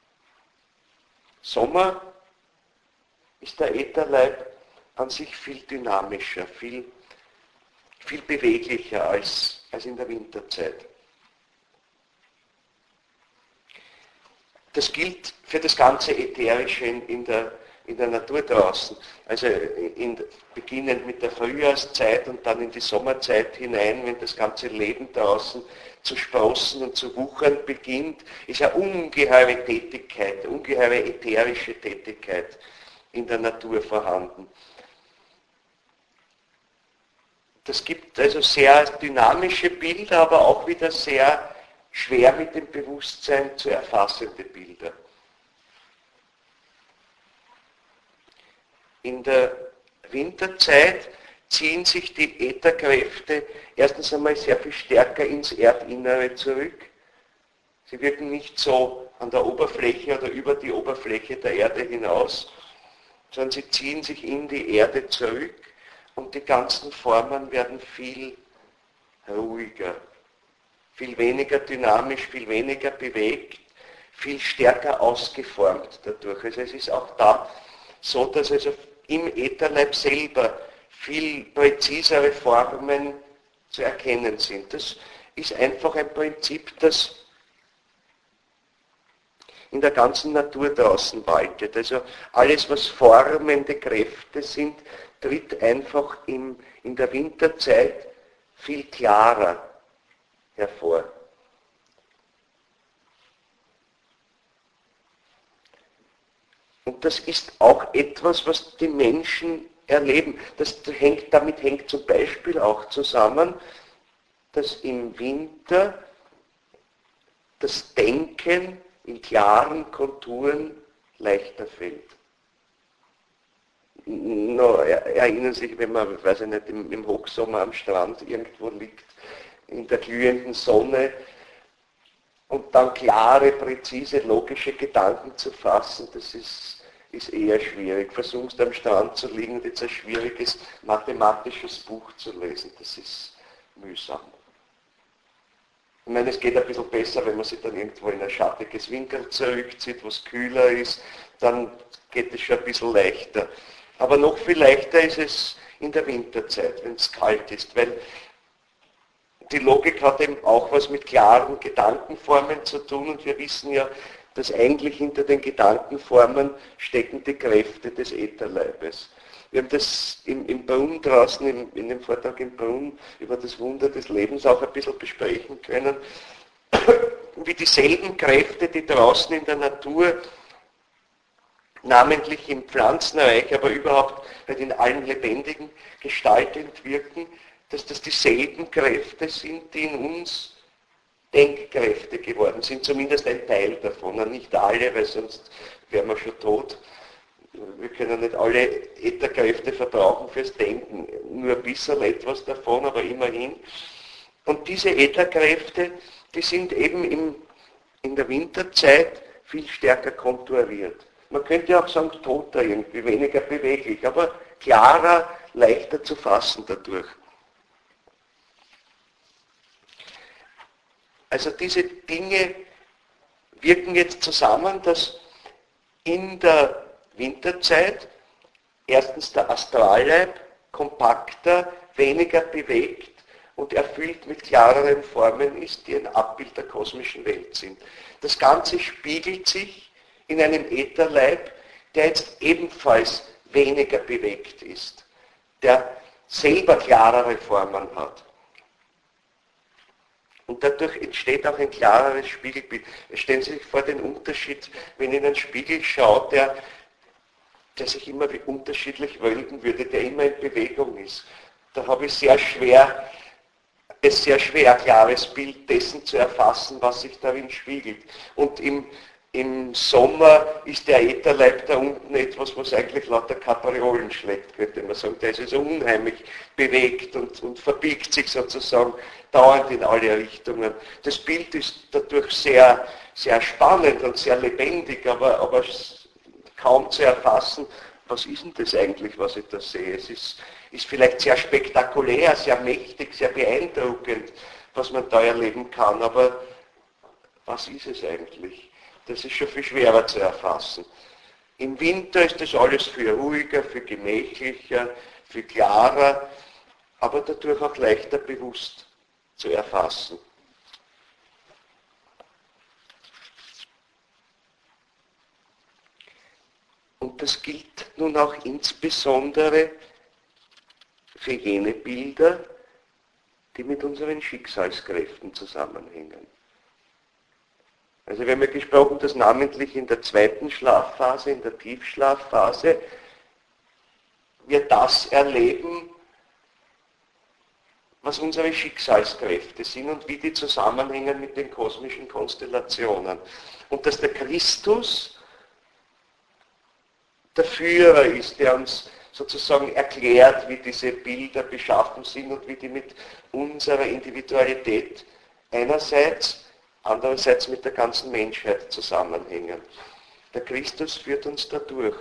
Speaker 1: Sommer ist der Ätherleib an sich viel dynamischer, viel beweglicher als in der Winterzeit. Das gilt für das ganze Ätherische in der Natur draußen. Also beginnend mit der Frühjahrszeit und dann in die Sommerzeit hinein, wenn das ganze Leben draußen zu sprossen und zu wuchern beginnt, ist eine ungeheure Tätigkeit, ungeheure ätherische Tätigkeit in der Natur vorhanden. Das gibt also sehr dynamische Bilder, aber auch wieder sehr schwer mit dem Bewusstsein zu erfassende Bilder. In der Winterzeit ziehen sich die Ätherkräfte erstens einmal sehr viel stärker ins Erdinnere zurück. Sie wirken nicht so an der Oberfläche oder über die Oberfläche der Erde hinaus, sondern sie ziehen sich in die Erde zurück und die ganzen Formen werden viel ruhiger, viel weniger dynamisch, viel weniger bewegt, viel stärker ausgeformt dadurch. Also es ist auch da so, dass also im Ätherleib selber viel präzisere Formen zu erkennen sind. Das ist einfach ein Prinzip, das in der ganzen Natur draußen waltet. Also alles, was formende Kräfte sind, tritt einfach in der Winterzeit viel klarer hervor. Und das ist auch etwas, was die Menschen erleben. Damit hängt zum Beispiel auch zusammen, dass im Winter das Denken in klaren Konturen leichter fällt. Erinnern Sie sich, wenn man, weiß ich nicht, im Hochsommer am Strand irgendwo liegt, in der glühenden Sonne und dann klare, präzise, logische Gedanken zu fassen, das ist eher schwierig. Versuchst am Strand zu liegen und jetzt ein schwieriges mathematisches Buch zu lesen, das ist mühsam. Ich meine, es geht ein bisschen besser, wenn man sich dann irgendwo in ein schattiges Winkel zurückzieht, wo es kühler ist, dann geht es schon ein bisschen leichter. Aber noch viel leichter ist es in der Winterzeit, wenn es kalt ist, weil die Logik hat eben auch was mit klaren Gedankenformen zu tun und wir wissen ja, dass eigentlich hinter den Gedankenformen stecken die Kräfte des Ätherleibes. Wir haben das im Brunn draußen, in dem Vortrag im Brunn über das Wunder des Lebens auch ein bisschen besprechen können, wie dieselben Kräfte, die draußen in der Natur, namentlich im Pflanzenreich, aber überhaupt halt in allen lebendigen Gestalten wirken, dass das dieselben Kräfte sind, die in uns Denkkräfte geworden sind, zumindest ein Teil davon, nicht alle, weil sonst wären wir schon tot. Wir können nicht alle Ätherkräfte verbrauchen fürs Denken, nur ein bisschen etwas davon, aber immerhin. Und diese Ätherkräfte, die sind eben in der Winterzeit viel stärker konturiert. Man könnte auch sagen, toter irgendwie, weniger beweglich, aber klarer, leichter zu fassen dadurch. Also diese Dinge wirken jetzt zusammen, dass in der Winterzeit erstens der Astralleib kompakter, weniger bewegt und erfüllt mit klareren Formen ist, die ein Abbild der kosmischen Welt sind. Das Ganze spiegelt sich in einem Ätherleib, der jetzt ebenfalls weniger bewegt ist, der selber klarere Formen hat. Und dadurch entsteht auch ein klareres Spiegelbild. Stellen Sie sich vor den Unterschied, wenn in einen Spiegel schaut, der sich immer wie unterschiedlich wölben würde, der immer in Bewegung ist. Da habe ich sehr schwer, ein klares Bild dessen zu erfassen, was sich darin spiegelt. Und im Sommer ist der Ätherleib da unten etwas, was eigentlich lauter Kapriolen schlägt, könnte man sagen. Der ist also unheimlich bewegt und verbiegt sich sozusagen dauernd in alle Richtungen. Das Bild ist dadurch sehr, sehr spannend und sehr lebendig, aber kaum zu erfassen, was ist denn das eigentlich, was ich da sehe. Es ist vielleicht sehr spektakulär, sehr mächtig, sehr beeindruckend, was man da erleben kann, aber was ist es eigentlich? Das ist schon viel schwerer zu erfassen. Im Winter ist das alles viel ruhiger, viel gemächlicher, viel klarer, aber dadurch auch leichter bewusst zu erfassen. Und das gilt nun auch insbesondere für jene Bilder, die mit unseren Schicksalskräften zusammenhängen. Also wir haben ja gesprochen, dass namentlich in der zweiten Schlafphase, in der Tiefschlafphase, wir das erleben, was unsere Schicksalskräfte sind und wie die zusammenhängen mit den kosmischen Konstellationen. Und dass der Christus der Führer ist, der uns sozusagen erklärt, wie diese Bilder beschaffen sind und wie die mit unserer Individualität einerseits, andererseits mit der ganzen Menschheit zusammenhängen. Der Christus führt uns dadurch.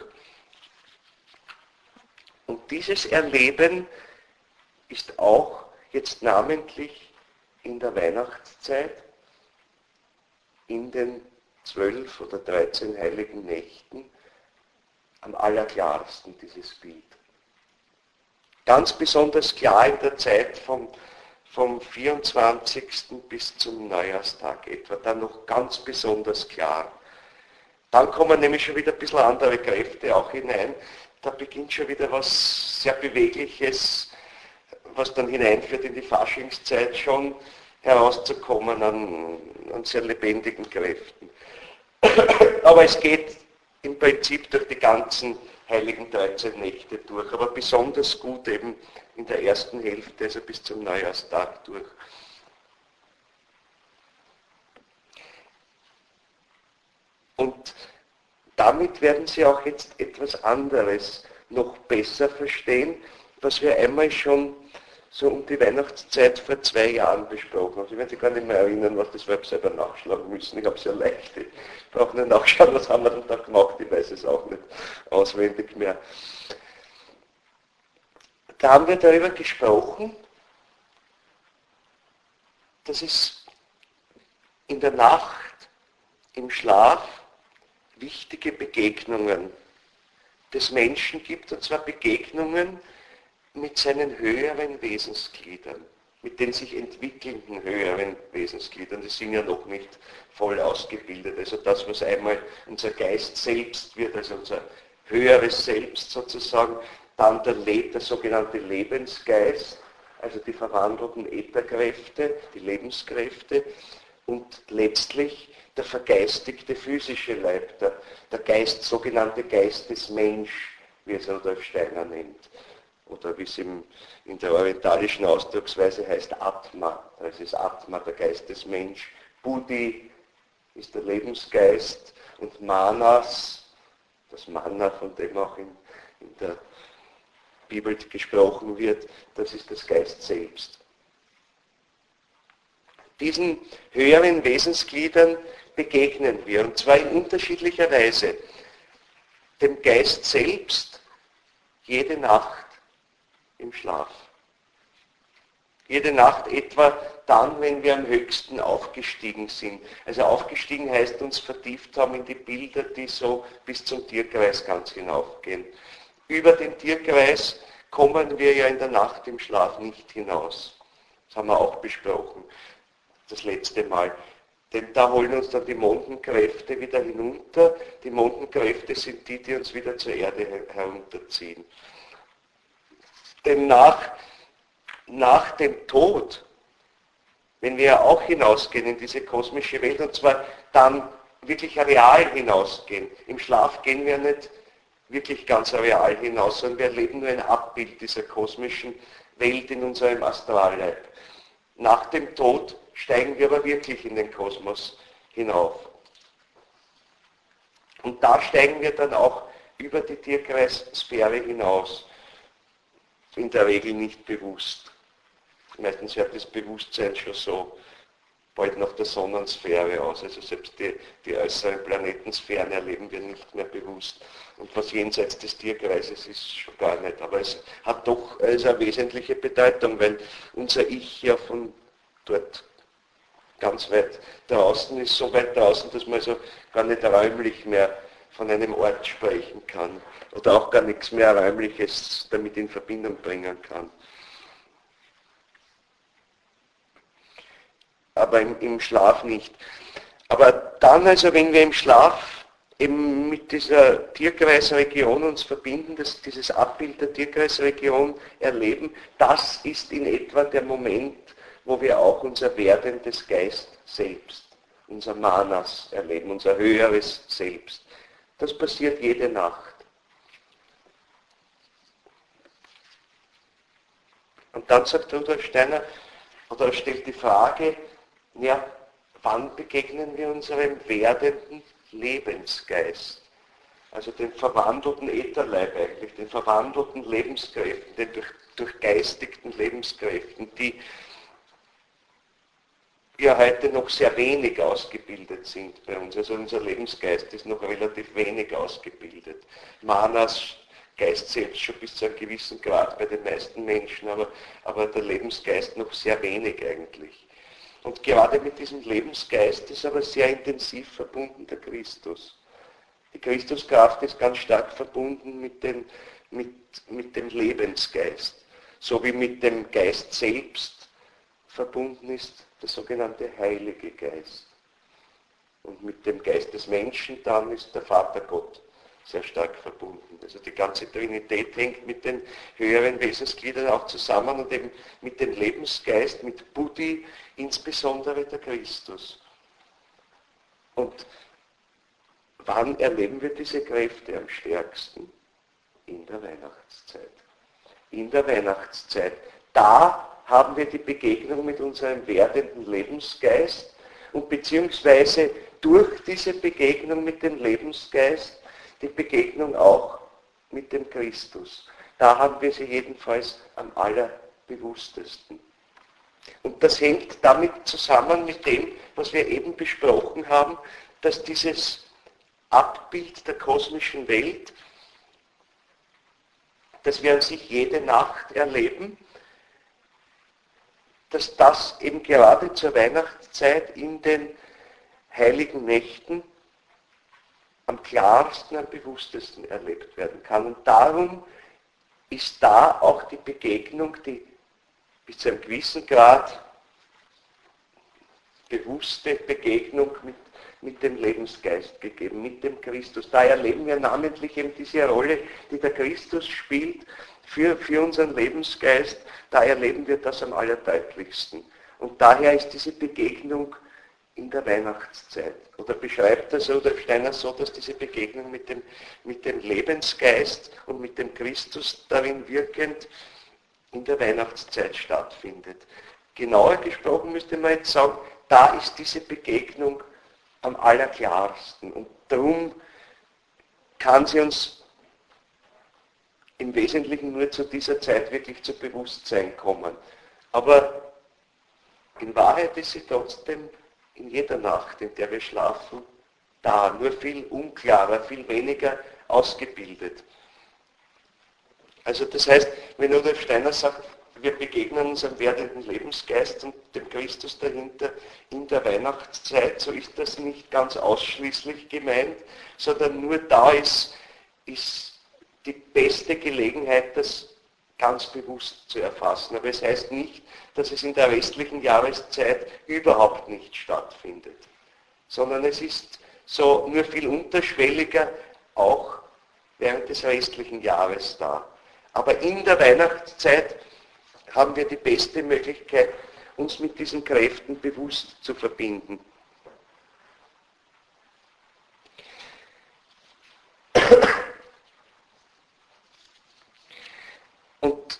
Speaker 1: Und dieses Erleben ist auch jetzt namentlich in der Weihnachtszeit, in den 12 oder 13 heiligen Nächten, am allerklarsten dieses Bild. Ganz besonders klar in der Zeit vom 24. bis zum Neujahrstag etwa, dann noch ganz besonders klar. Dann kommen nämlich schon wieder ein bisschen andere Kräfte auch hinein. Da beginnt schon wieder was sehr Bewegliches, was dann hineinführt in die Faschingszeit schon herauszukommen an sehr lebendigen Kräften. Aber es geht im Prinzip durch die ganzen heiligen 13 Nächte durch, aber besonders gut eben in der ersten Hälfte, also bis zum Neujahrstag durch. Und damit werden Sie auch jetzt etwas anderes noch besser verstehen, was wir einmal schon so um die Weihnachtszeit vor 2 Jahren besprochen haben. Sie werden sich gar nicht mehr erinnern, was das war, ich habe selber nachschlagen müssen. Ich habe es ja leicht. Ich brauche nur nachschauen, was haben wir denn da gemacht, ich weiß es auch nicht auswendig mehr. Da haben wir darüber gesprochen, dass es in der Nacht, im Schlaf, wichtige Begegnungen des Menschen gibt, und zwar Begegnungen mit seinen höheren Wesensgliedern, mit den sich entwickelnden höheren Wesensgliedern. Die sind ja noch nicht voll ausgebildet. Also das, was einmal unser Geist selbst wird, also unser höheres Selbst sozusagen, dann der sogenannte Lebensgeist, also die verwandelten Ätherkräfte, die Lebenskräfte, und letztlich der vergeistigte physische Leib, der Geist, sogenannte Geistesmensch, wie es Rudolf Steiner nennt. Oder wie es in der orientalischen Ausdrucksweise heißt, Atma. Das ist Atma, der Geistesmensch. Buddhi ist der Lebensgeist. Und Manas, das Mana, von dem auch in der Bibel gesprochen wird, das ist das Geist selbst. Diesen höheren Wesensgliedern begegnen wir, und zwar in unterschiedlicher Weise. Dem Geist selbst jede Nacht im Schlaf. Jede Nacht etwa dann, wenn wir am höchsten aufgestiegen sind. Also aufgestiegen heißt uns vertieft haben in die Bilder, die so bis zum Tierkreis ganz hinaufgehen. Über den Tierkreis kommen wir ja in der Nacht im Schlaf nicht hinaus. Das haben wir auch besprochen, das letzte Mal. Denn da holen uns dann die Mondenkräfte wieder hinunter. Die Mondenkräfte sind die, die uns wieder zur Erde herunterziehen. Denn nach dem Tod, wenn wir ja auch hinausgehen in diese kosmische Welt, und zwar dann wirklich real hinausgehen. Im Schlaf gehen wir nicht wirklich ganz real hinaus, sondern wir erleben nur ein Abbild dieser kosmischen Welt in unserem Astralleib. Nach dem Tod steigen wir aber wirklich in den Kosmos hinauf. Und da steigen wir dann auch über die Tierkreissphäre hinaus. In der Regel nicht bewusst. Meistens hört das Bewusstsein schon so bald nach der Sonnensphäre aus. Also selbst die äußeren Planetensphären erleben wir nicht mehr bewusst. Und was jenseits des Tierkreises ist, schon gar nicht. Aber es hat doch eine wesentliche Bedeutung, weil unser Ich ja von dort ganz weit draußen ist, so weit draußen, dass man also gar nicht räumlich mehr von einem Ort sprechen kann oder auch gar nichts mehr Räumliches damit in Verbindung bringen kann. Aber im Schlaf nicht. Aber dann also, wenn wir im Schlaf eben mit dieser Tierkreisregion uns verbinden, dieses Abbild der Tierkreisregion erleben, das ist in etwa der Moment, wo wir auch unser werdendes Geist selbst, unser Manas erleben, unser höheres Selbst. Das passiert jede Nacht. Und dann sagt Rudolf Steiner, oder er stellt die Frage, ja, wann begegnen wir unserem werdenden Lebensgeist? Also den verwandelten Ätherleib eigentlich, den verwandelten Lebenskräften, den durchgeistigten Lebenskräften, die ja heute noch sehr wenig ausgebildet sind bei uns. Also unser Lebensgeist ist noch relativ wenig ausgebildet. Manas Geist selbst schon bis zu einem gewissen Grad bei den meisten Menschen, aber der Lebensgeist noch sehr wenig eigentlich. Und gerade mit diesem Lebensgeist ist aber sehr intensiv verbunden der Christus. Die Christuskraft ist ganz stark verbunden mit dem Lebensgeist, so wie mit dem Geist selbst verbunden ist der sogenannte Heilige Geist. Und mit dem Geist des Menschen dann ist der Vater Gott sehr stark verbunden. Also die ganze Trinität hängt mit den höheren Wesensgliedern auch zusammen und eben mit dem Lebensgeist, mit Buddhi, insbesondere der Christus. Und wann erleben wir diese Kräfte am stärksten? In der Weihnachtszeit. In der Weihnachtszeit. Da haben wir die Begegnung mit unserem werdenden Lebensgeist und beziehungsweise durch diese Begegnung mit dem Lebensgeist die Begegnung auch mit dem Christus. Da haben wir sie jedenfalls am allerbewusstesten. Und das hängt damit zusammen mit dem, was wir eben besprochen haben, dass dieses Abbild der kosmischen Welt, das wir an sich jede Nacht erleben, dass das eben gerade zur Weihnachtszeit in den heiligen Nächten am klarsten, am bewusstesten erlebt werden kann. Und darum ist da auch die Begegnung, die bis zu einem gewissen Grad bewusste Begegnung mit dem Lebensgeist gegeben, mit dem Christus. Da erleben wir namentlich eben diese Rolle, die der Christus spielt für unseren Lebensgeist. Da erleben wir das am allerdeutlichsten. Und daher ist diese Begegnung in der Weihnachtszeit. Oder beschreibt das Rudolf Steiner so, dass diese Begegnung mit dem Lebensgeist und mit dem Christus darin wirkend in der Weihnachtszeit stattfindet. Genauer gesprochen müsste man jetzt sagen, da ist diese Begegnung am allerklarsten. Und darum kann sie uns im Wesentlichen nur zu dieser Zeit wirklich zu Bewusstsein kommen. Aber in Wahrheit ist sie trotzdem in jeder Nacht, in der wir schlafen, da, nur viel unklarer, viel weniger ausgebildet. Also das heißt, wenn Rudolf Steiner sagt, wir begegnen unserem werdenden Lebensgeist und dem Christus dahinter in der Weihnachtszeit, so ist das nicht ganz ausschließlich gemeint, sondern nur da ist die beste Gelegenheit, das ganz bewusst zu erfassen. Aber es heißt nicht, dass es in der restlichen Jahreszeit überhaupt nicht stattfindet, sondern es ist so nur viel unterschwelliger auch während des restlichen Jahres da. Aber in der Weihnachtszeit haben wir die beste Möglichkeit, uns mit diesen Kräften bewusst zu verbinden. Und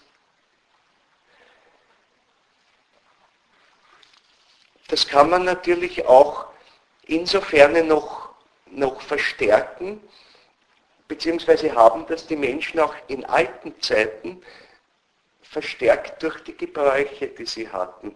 Speaker 1: das kann man natürlich auch insofern noch verstärken, beziehungsweise haben das die Menschen auch in alten Zeiten verstärkt durch die Gebräuche, die sie hatten,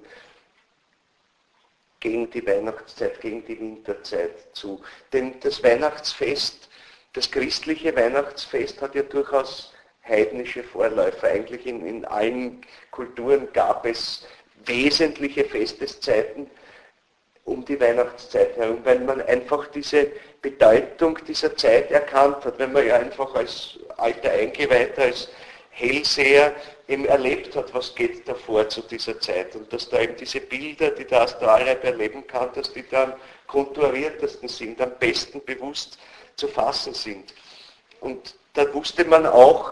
Speaker 1: gegen die Weihnachtszeit, gegen die Winterzeit zu. Denn das Weihnachtsfest, das christliche Weihnachtsfest hat ja durchaus heidnische Vorläufer. Eigentlich in allen Kulturen gab es wesentliche Festeszeiten, um die Weihnachtszeit herum, weil man einfach diese Bedeutung dieser Zeit erkannt hat, wenn man ja einfach als alter Eingeweihter, als Hellseher eben erlebt hat, was geht davor zu dieser Zeit und dass da eben diese Bilder, die der Astralleib erleben kann, dass die da am konturiertesten sind, am besten bewusst zu fassen sind. Und da wusste man auch,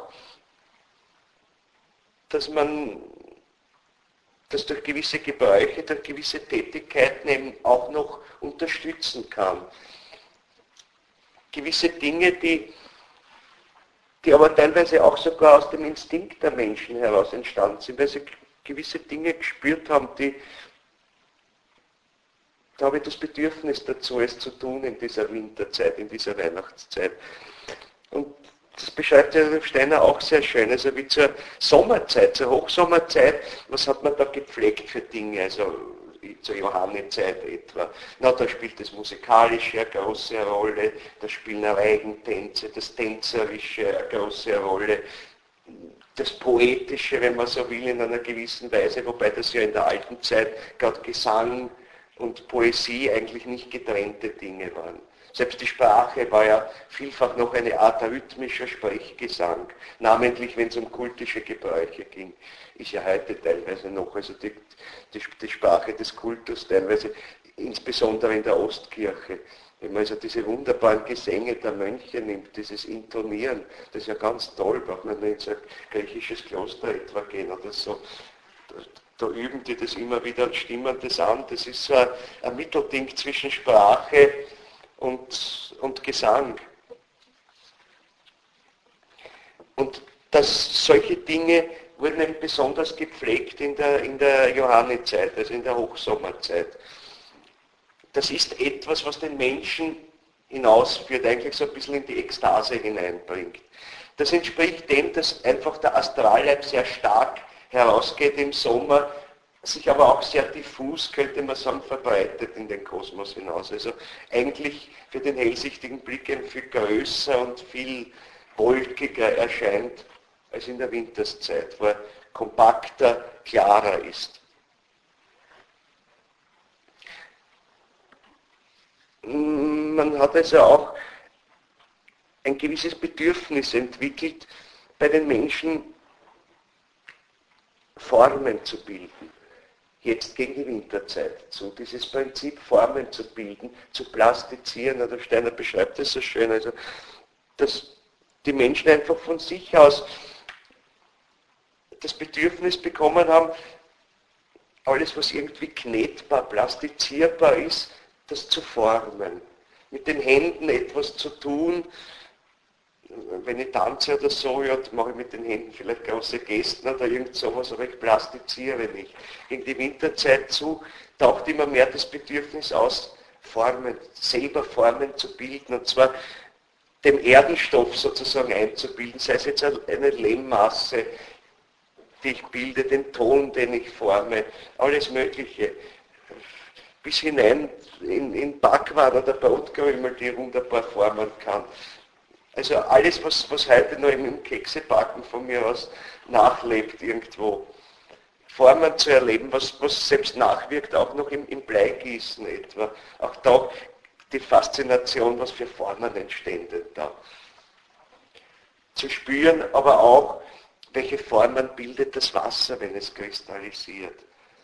Speaker 1: dass durch gewisse Gebräuche, durch gewisse Tätigkeiten eben auch noch unterstützen kann. Gewisse Dinge, die aber teilweise auch sogar aus dem Instinkt der Menschen heraus entstanden sind, weil sie gewisse Dinge gespürt haben, da habe ich das Bedürfnis dazu, es zu tun in dieser Winterzeit, in dieser Weihnachtszeit. Und das beschreibt der Steiner auch sehr schön, also wie zur Sommerzeit, zur Hochsommerzeit, was hat man da gepflegt für Dinge, also zur Johannezeit etwa. Na, da spielt das Musikalische eine große Rolle, da spielen Reigentänze, das Tänzerische eine große Rolle, das Poetische, wenn man so will, in einer gewissen Weise, wobei das ja in der alten Zeit gerade Gesang und Poesie eigentlich nicht getrennte Dinge waren. Selbst die Sprache war ja vielfach noch eine Art rhythmischer Sprechgesang, namentlich wenn es um kultische Gebräuche ging. Ist ja heute teilweise noch, also die Sprache des Kultus teilweise, insbesondere in der Ostkirche. Wenn man also diese wunderbaren Gesänge der Mönche nimmt, dieses Intonieren, das ist ja ganz toll, braucht man nur in so ein griechisches Kloster etwa gehen oder so. Da üben die das immer wieder und stimmen das an. Das ist so ein Mittelding zwischen Sprache und Gesang. Und dass solche Dinge wurden eben besonders gepflegt in der Johannezeit, also in der Hochsommerzeit. Das ist etwas, was den Menschen hinausführt, eigentlich so ein bisschen in die Ekstase hineinbringt. Das entspricht dem, dass einfach der Astralleib sehr stark herausgeht im Sommer, sich aber auch sehr diffus, könnte man sagen, verbreitet in den Kosmos hinaus. Also eigentlich für den hellsichtigen Blick ein viel größer und viel wolkiger erscheint als in der Winterszeit, wo er kompakter, klarer ist. Man hat also auch ein gewisses Bedürfnis entwickelt, bei den Menschen Formen zu bilden. Jetzt gegen die Winterzeit zu. Dieses Prinzip, Formen zu bilden, zu plastizieren, oder Steiner beschreibt das so schön, also dass die Menschen einfach von sich aus das Bedürfnis bekommen haben, alles, was irgendwie knetbar, plastizierbar ist, das zu formen. Mit den Händen etwas zu tun. Wenn ich tanze oder so, ja, mache ich mit den Händen vielleicht große Gesten oder irgend sowas, aber ich plastiziere nicht. Gegen die Winterzeit zu taucht immer mehr das Bedürfnis aus, Formen, selber Formen zu bilden, und zwar dem Erdenstoff sozusagen einzubilden, sei es jetzt eine Lehmmasse, die ich bilde, den Ton, den ich forme, alles Mögliche. Bis hinein in Backwaren oder Brotkrümel, die ich wunderbar formen kann. Also alles, was heute noch im Keksebacken von mir aus nachlebt irgendwo. Formen zu erleben, was selbst nachwirkt, auch noch im Bleigießen etwa. Auch da die Faszination, was für Formen entstehen denn da. Zu spüren, aber auch, welche Formen bildet das Wasser, wenn es kristallisiert.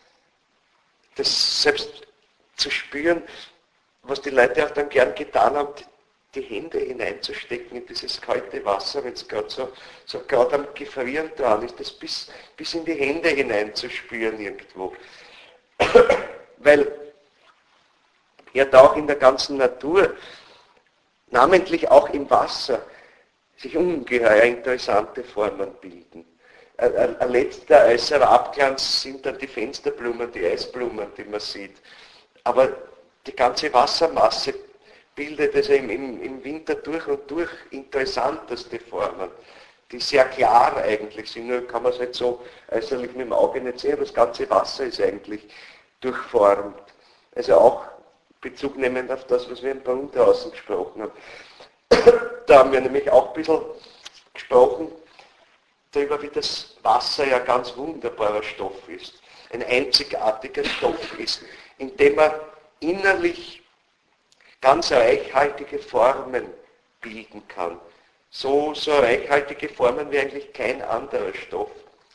Speaker 1: Das selbst zu spüren, was die Leute auch dann gern getan haben, die Hände hineinzustecken in dieses kalte Wasser, wenn es gerade so gerade am Gefrieren dran ist, das bis in die Hände hineinzuspüren irgendwo. Weil ja da auch in der ganzen Natur, namentlich auch im Wasser, sich ungeheuer interessante Formen bilden. Ein letzter äußerer Abglanz sind dann die Fensterblumen, die Eisblumen, die man sieht. Aber die ganze Wassermasse bildet also im Winter durch und durch interessanteste Formen, die sehr klar eigentlich sind, nur kann man es halt so äußerlich mit dem Auge nicht sehen, aber das ganze Wasser ist eigentlich durchformt. Also auch Bezug nehmend auf das, was wir im Brunnen draußen gesprochen haben. Da haben wir nämlich auch ein bisschen gesprochen darüber, wie das Wasser ja ganz wunderbarer Stoff ist, ein einzigartiger Stoff ist, indem er innerlich ganz reichhaltige Formen bilden kann. So reichhaltige Formen wie eigentlich kein anderer Stoff.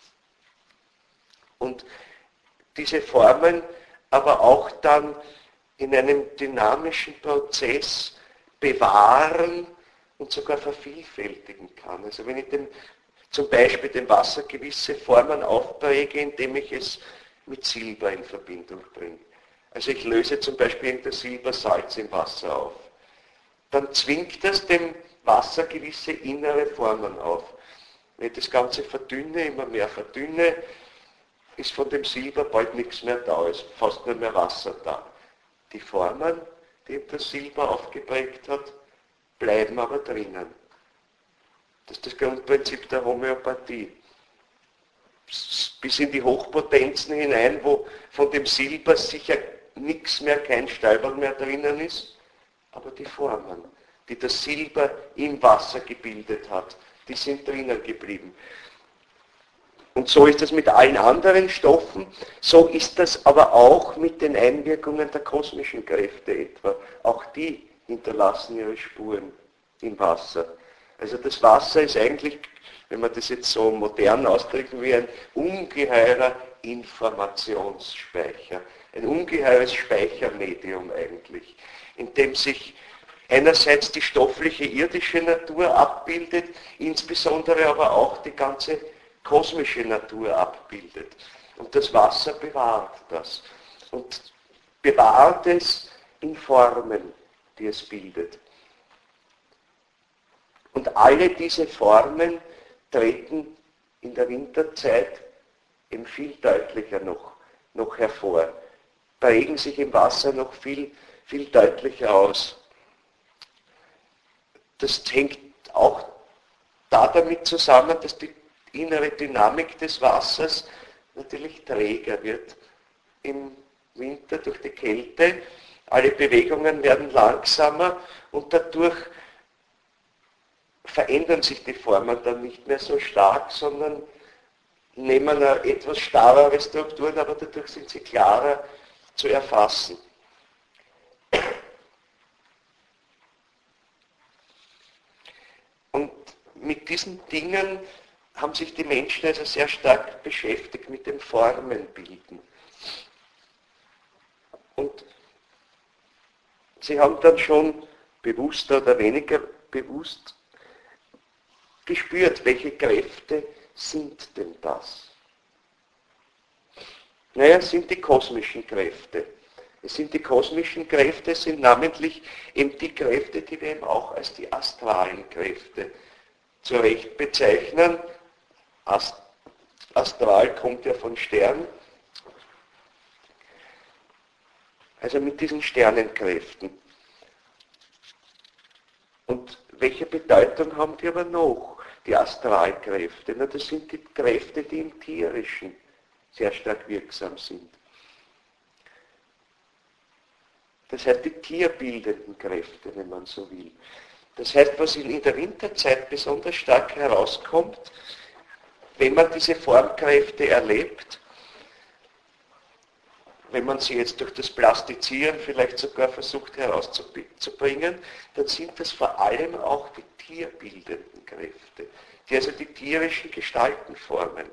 Speaker 1: Und diese Formen aber auch dann in einem dynamischen Prozess bewahren und sogar vervielfältigen kann. Also wenn ich zum Beispiel dem Wasser gewisse Formen aufpräge, indem ich es mit Silber in Verbindung bringe. Also ich löse zum Beispiel irgendein Silbersalz im Wasser auf. Dann zwingt das dem Wasser gewisse innere Formen auf. Wenn ich das Ganze verdünne, immer mehr verdünne, ist von dem Silber bald nichts mehr da, ist fast nur mehr Wasser da. Die Formen, die das Silber aufgeprägt hat, bleiben aber drinnen. Das ist das Grundprinzip der Homöopathie. Bis in die Hochpotenzen hinein, wo von dem Silber sicher nichts mehr, kein Steiberl mehr drinnen ist, aber die Formen, die das Silber im Wasser gebildet hat, die sind drinnen geblieben. Und so ist das mit allen anderen Stoffen, so ist das aber auch mit den Einwirkungen der kosmischen Kräfte etwa. Auch die hinterlassen ihre Spuren im Wasser. Also das Wasser ist eigentlich, wenn man das jetzt so modern ausdrücken will, ein ungeheurer Informationsspeicher. Ein ungeheures Speichermedium eigentlich, in dem sich einerseits die stoffliche irdische Natur abbildet, insbesondere aber auch die ganze kosmische Natur abbildet. Und das Wasser bewahrt das. Und bewahrt es in Formen, die es bildet. Und alle diese Formen treten in der Winterzeit eben viel deutlicher noch hervor, prägen sich im Wasser noch viel deutlicher aus. Das hängt auch damit zusammen, dass die innere Dynamik des Wassers natürlich träger wird im Winter durch die Kälte. Alle Bewegungen werden langsamer und dadurch verändern sich die Formen dann nicht mehr so stark, sondern nehmen eine etwas starrere Strukturen, aber dadurch sind sie klarer zu erfassen. Und mit diesen Dingen haben sich die Menschen also sehr stark beschäftigt mit dem Formenbilden. Und sie haben dann schon bewusster oder weniger bewusst gespürt, welche Kräfte sind denn das? Naja, es sind die kosmischen Kräfte. Es sind namentlich eben die Kräfte, die wir eben auch als die astralen Kräfte zu Recht bezeichnen. Astral kommt ja von Stern. Also mit diesen Sternenkräften. Und welche Bedeutung haben die aber noch, die Astralkräfte? Na, das sind die Kräfte, die im Tierischen sehr stark wirksam sind. Das heißt, die tierbildenden Kräfte, wenn man so will. Das heißt, was in der Winterzeit besonders stark herauskommt, wenn man diese Formkräfte erlebt, wenn man sie jetzt durch das Plastizieren vielleicht sogar versucht herauszubringen, dann sind das vor allem auch die tierbildenden Kräfte, die also die tierischen Gestalten formen.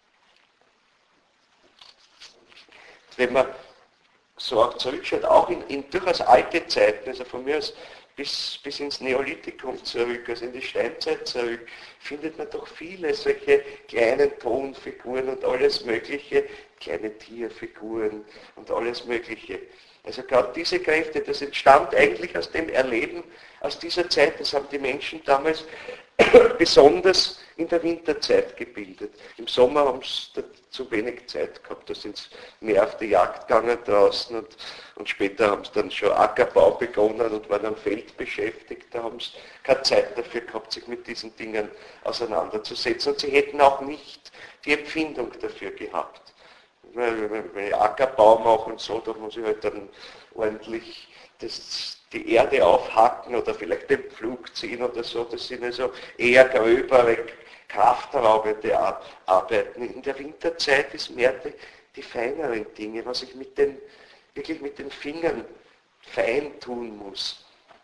Speaker 1: Wenn man so auch zurückschaut, auch in durchaus alte Zeiten, also von mir aus bis ins Neolithikum zurück, also in die Steinzeit zurück, findet man doch viele solche kleinen Tonfiguren und alles Mögliche, kleine Tierfiguren und alles Mögliche. Also gerade diese Kräfte, das entstammt eigentlich aus dem Erleben aus dieser Zeit, das haben die Menschen damals besonders in der Winterzeit gebildet. Im Sommer haben sie zu wenig Zeit gehabt, da sind sie mehr auf die Jagd gegangen draußen und später haben sie dann schon Ackerbau begonnen und waren am Feld beschäftigt, da haben sie keine Zeit dafür gehabt, sich mit diesen Dingen auseinanderzusetzen und sie hätten auch nicht die Empfindung dafür gehabt. Wenn ich Ackerbau mache und so, da muss ich halt dann ordentlich die Erde aufhacken oder vielleicht den Pflug ziehen oder so, das sind also eher gröbere, kraftraubende Arbeiten. In der Winterzeit ist mehr die feineren Dinge, was ich mit den wirklich mit den Fingern fein tun muss.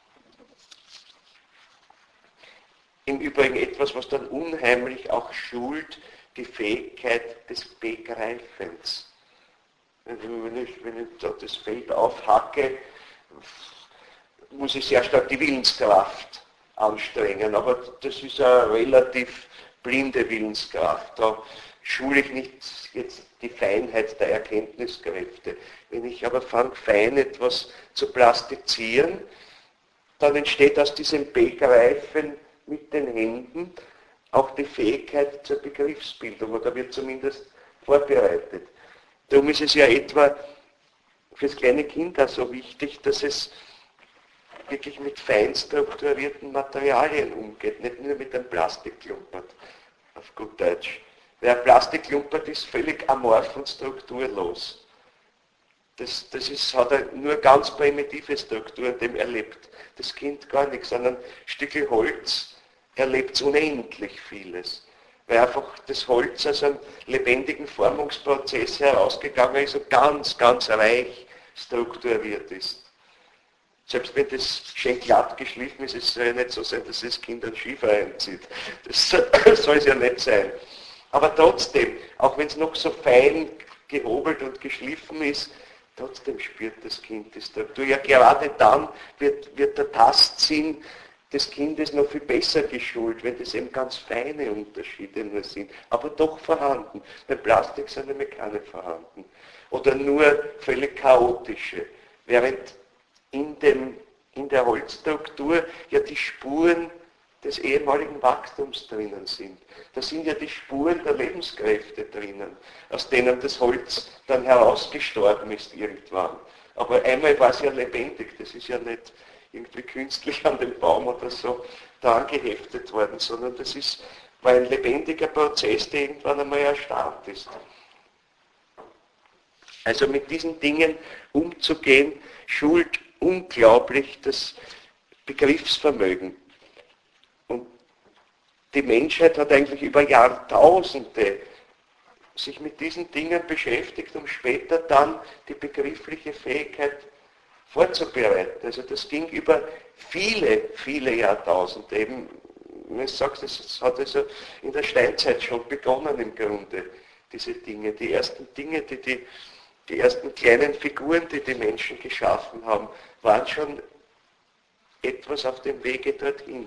Speaker 1: Im Übrigen etwas, was dann unheimlich auch schult, die Fähigkeit des Begreifens. Wenn ich da das Feld aufhacke, muss ich sehr stark die Willenskraft anstrengen, aber das ist eine relativ blinde Willenskraft. Da schule ich nicht jetzt die Feinheit der Erkenntniskräfte. Wenn ich aber fange, fein etwas zu plastizieren, dann entsteht aus diesem Begreifen mit den Händen auch die Fähigkeit zur Begriffsbildung, oder wird zumindest vorbereitet. Darum ist es ja etwa für das kleine Kind auch so wichtig, dass es wirklich mit fein strukturierten Materialien umgeht, nicht nur mit einem Plastikklumpert, auf gut Deutsch. Weil ein Plastikklumpert ist völlig amorph und strukturlos. Hat nur ganz primitive Struktur, dem erlebt das Kind gar nichts, sondern ein Stückchen Holz erlebt unendlich vieles. Weil einfach das Holz aus einem lebendigen Formungsprozess herausgegangen ist und ganz, ganz reich strukturiert ist. Selbst wenn das schön glatt geschliffen ist, es soll ja nicht so sein, dass das Kind einen Schiefer einzieht. Das soll es ja nicht sein. Aber trotzdem, auch wenn es noch so fein gehobelt und geschliffen ist, trotzdem spürt das Kind die Struktur. Ja, gerade dann wird der Tastsinn des Kindes noch viel besser geschult, wenn das eben ganz feine Unterschiede nur sind, aber doch vorhanden. Bei Plastik sind nämlich keine vorhanden. Oder nur völlig chaotische. Während in der Holzstruktur ja die Spuren des ehemaligen Wachstums drinnen sind. Da sind ja die Spuren der Lebenskräfte drinnen, aus denen das Holz dann herausgestorben ist irgendwann. Aber einmal war es ja lebendig, das ist ja nicht irgendwie künstlich an den Baum oder so da angeheftet worden, sondern war ein lebendiger Prozess, der irgendwann einmal erstarrt ist. Also mit diesen Dingen umzugehen, schult unglaublich das Begriffsvermögen. Und die Menschheit hat eigentlich über Jahrtausende sich mit diesen Dingen beschäftigt, um später dann die begriffliche Fähigkeit vorzubereiten. Also das ging über viele, viele Jahrtausende. Eben, wenn ich sage, das hat also in der Steinzeit schon begonnen im Grunde, diese Dinge. Die ersten Dinge, die ersten kleinen Figuren, die die Menschen geschaffen haben, waren schon etwas auf dem Wege dorthin.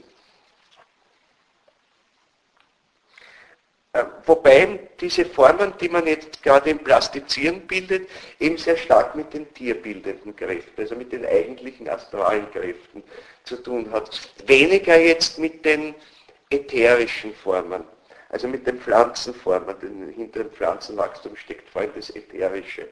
Speaker 1: Wobei diese Formen, die man jetzt gerade im Plastizieren bildet, eben sehr stark mit den tierbildenden Kräften, also mit den eigentlichen astralen Kräften zu tun hat. Weniger jetzt mit den ätherischen Formen, also mit den Pflanzenformen, denn hinter dem Pflanzenwachstum steckt vor allem das Ätherische.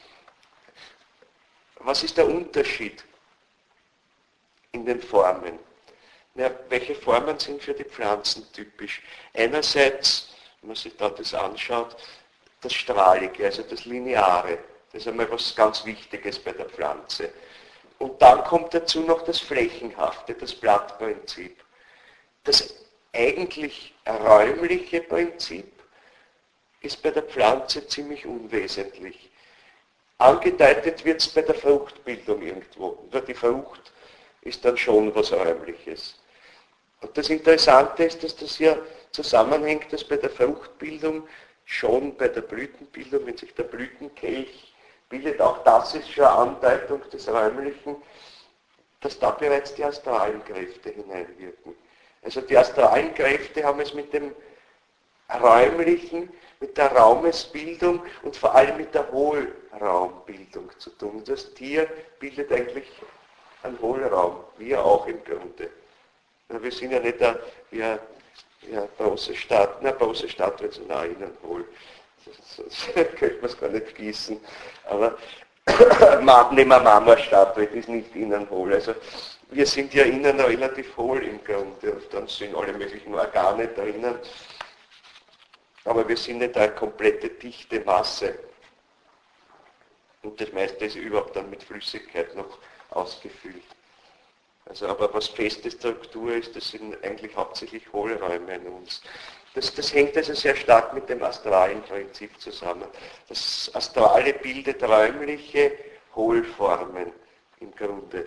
Speaker 1: Was ist der Unterschied in den Formen? Ja, welche Formen sind für die Pflanzen typisch? Einerseits, wenn man sich da das anschaut, das Strahlige, also das Lineare. Das ist einmal was ganz Wichtiges bei der Pflanze. Und dann kommt dazu noch das Flächenhafte, das Blattprinzip. Das eigentlich räumliche Prinzip ist bei der Pflanze ziemlich unwesentlich. Angedeutet wird es bei der Fruchtbildung irgendwo. Nur die Frucht ist dann schon was Räumliches. Und das Interessante ist, dass das ja zusammenhängt, dass bei der Fruchtbildung schon bei der Blütenbildung, wenn sich der Blütenkelch bildet, auch das ist schon eine Andeutung des Räumlichen, dass da bereits die astralen Kräfte hineinwirken. Also die astralen Kräfte haben es mit dem Räumlichen, mit der Raumesbildung und vor allem mit der Hohlraumbildung zu tun. Das Tier bildet eigentlich einen Hohlraum, wir auch im Grunde. Wir sind ja nicht wie eine große Stadt, eine große Stadt wird so nah innen hohl. Sonst könnte man es gar nicht gießen. Aber nehmen wir Marmorstatue, die ist nicht innen hohl. Also wir sind ja innen relativ hohl im Grunde und dann sind alle möglichen Organe drinnen. Aber wir sind nicht eine komplette dichte Masse. Und das meiste ist überhaupt dann mit Flüssigkeit noch ausgefüllt. Also, aber was feste Struktur ist, das sind eigentlich hauptsächlich Hohlräume in uns. Das hängt also sehr stark mit dem astralen Prinzip zusammen. Das Astrale bildet räumliche Hohlformen im Grunde.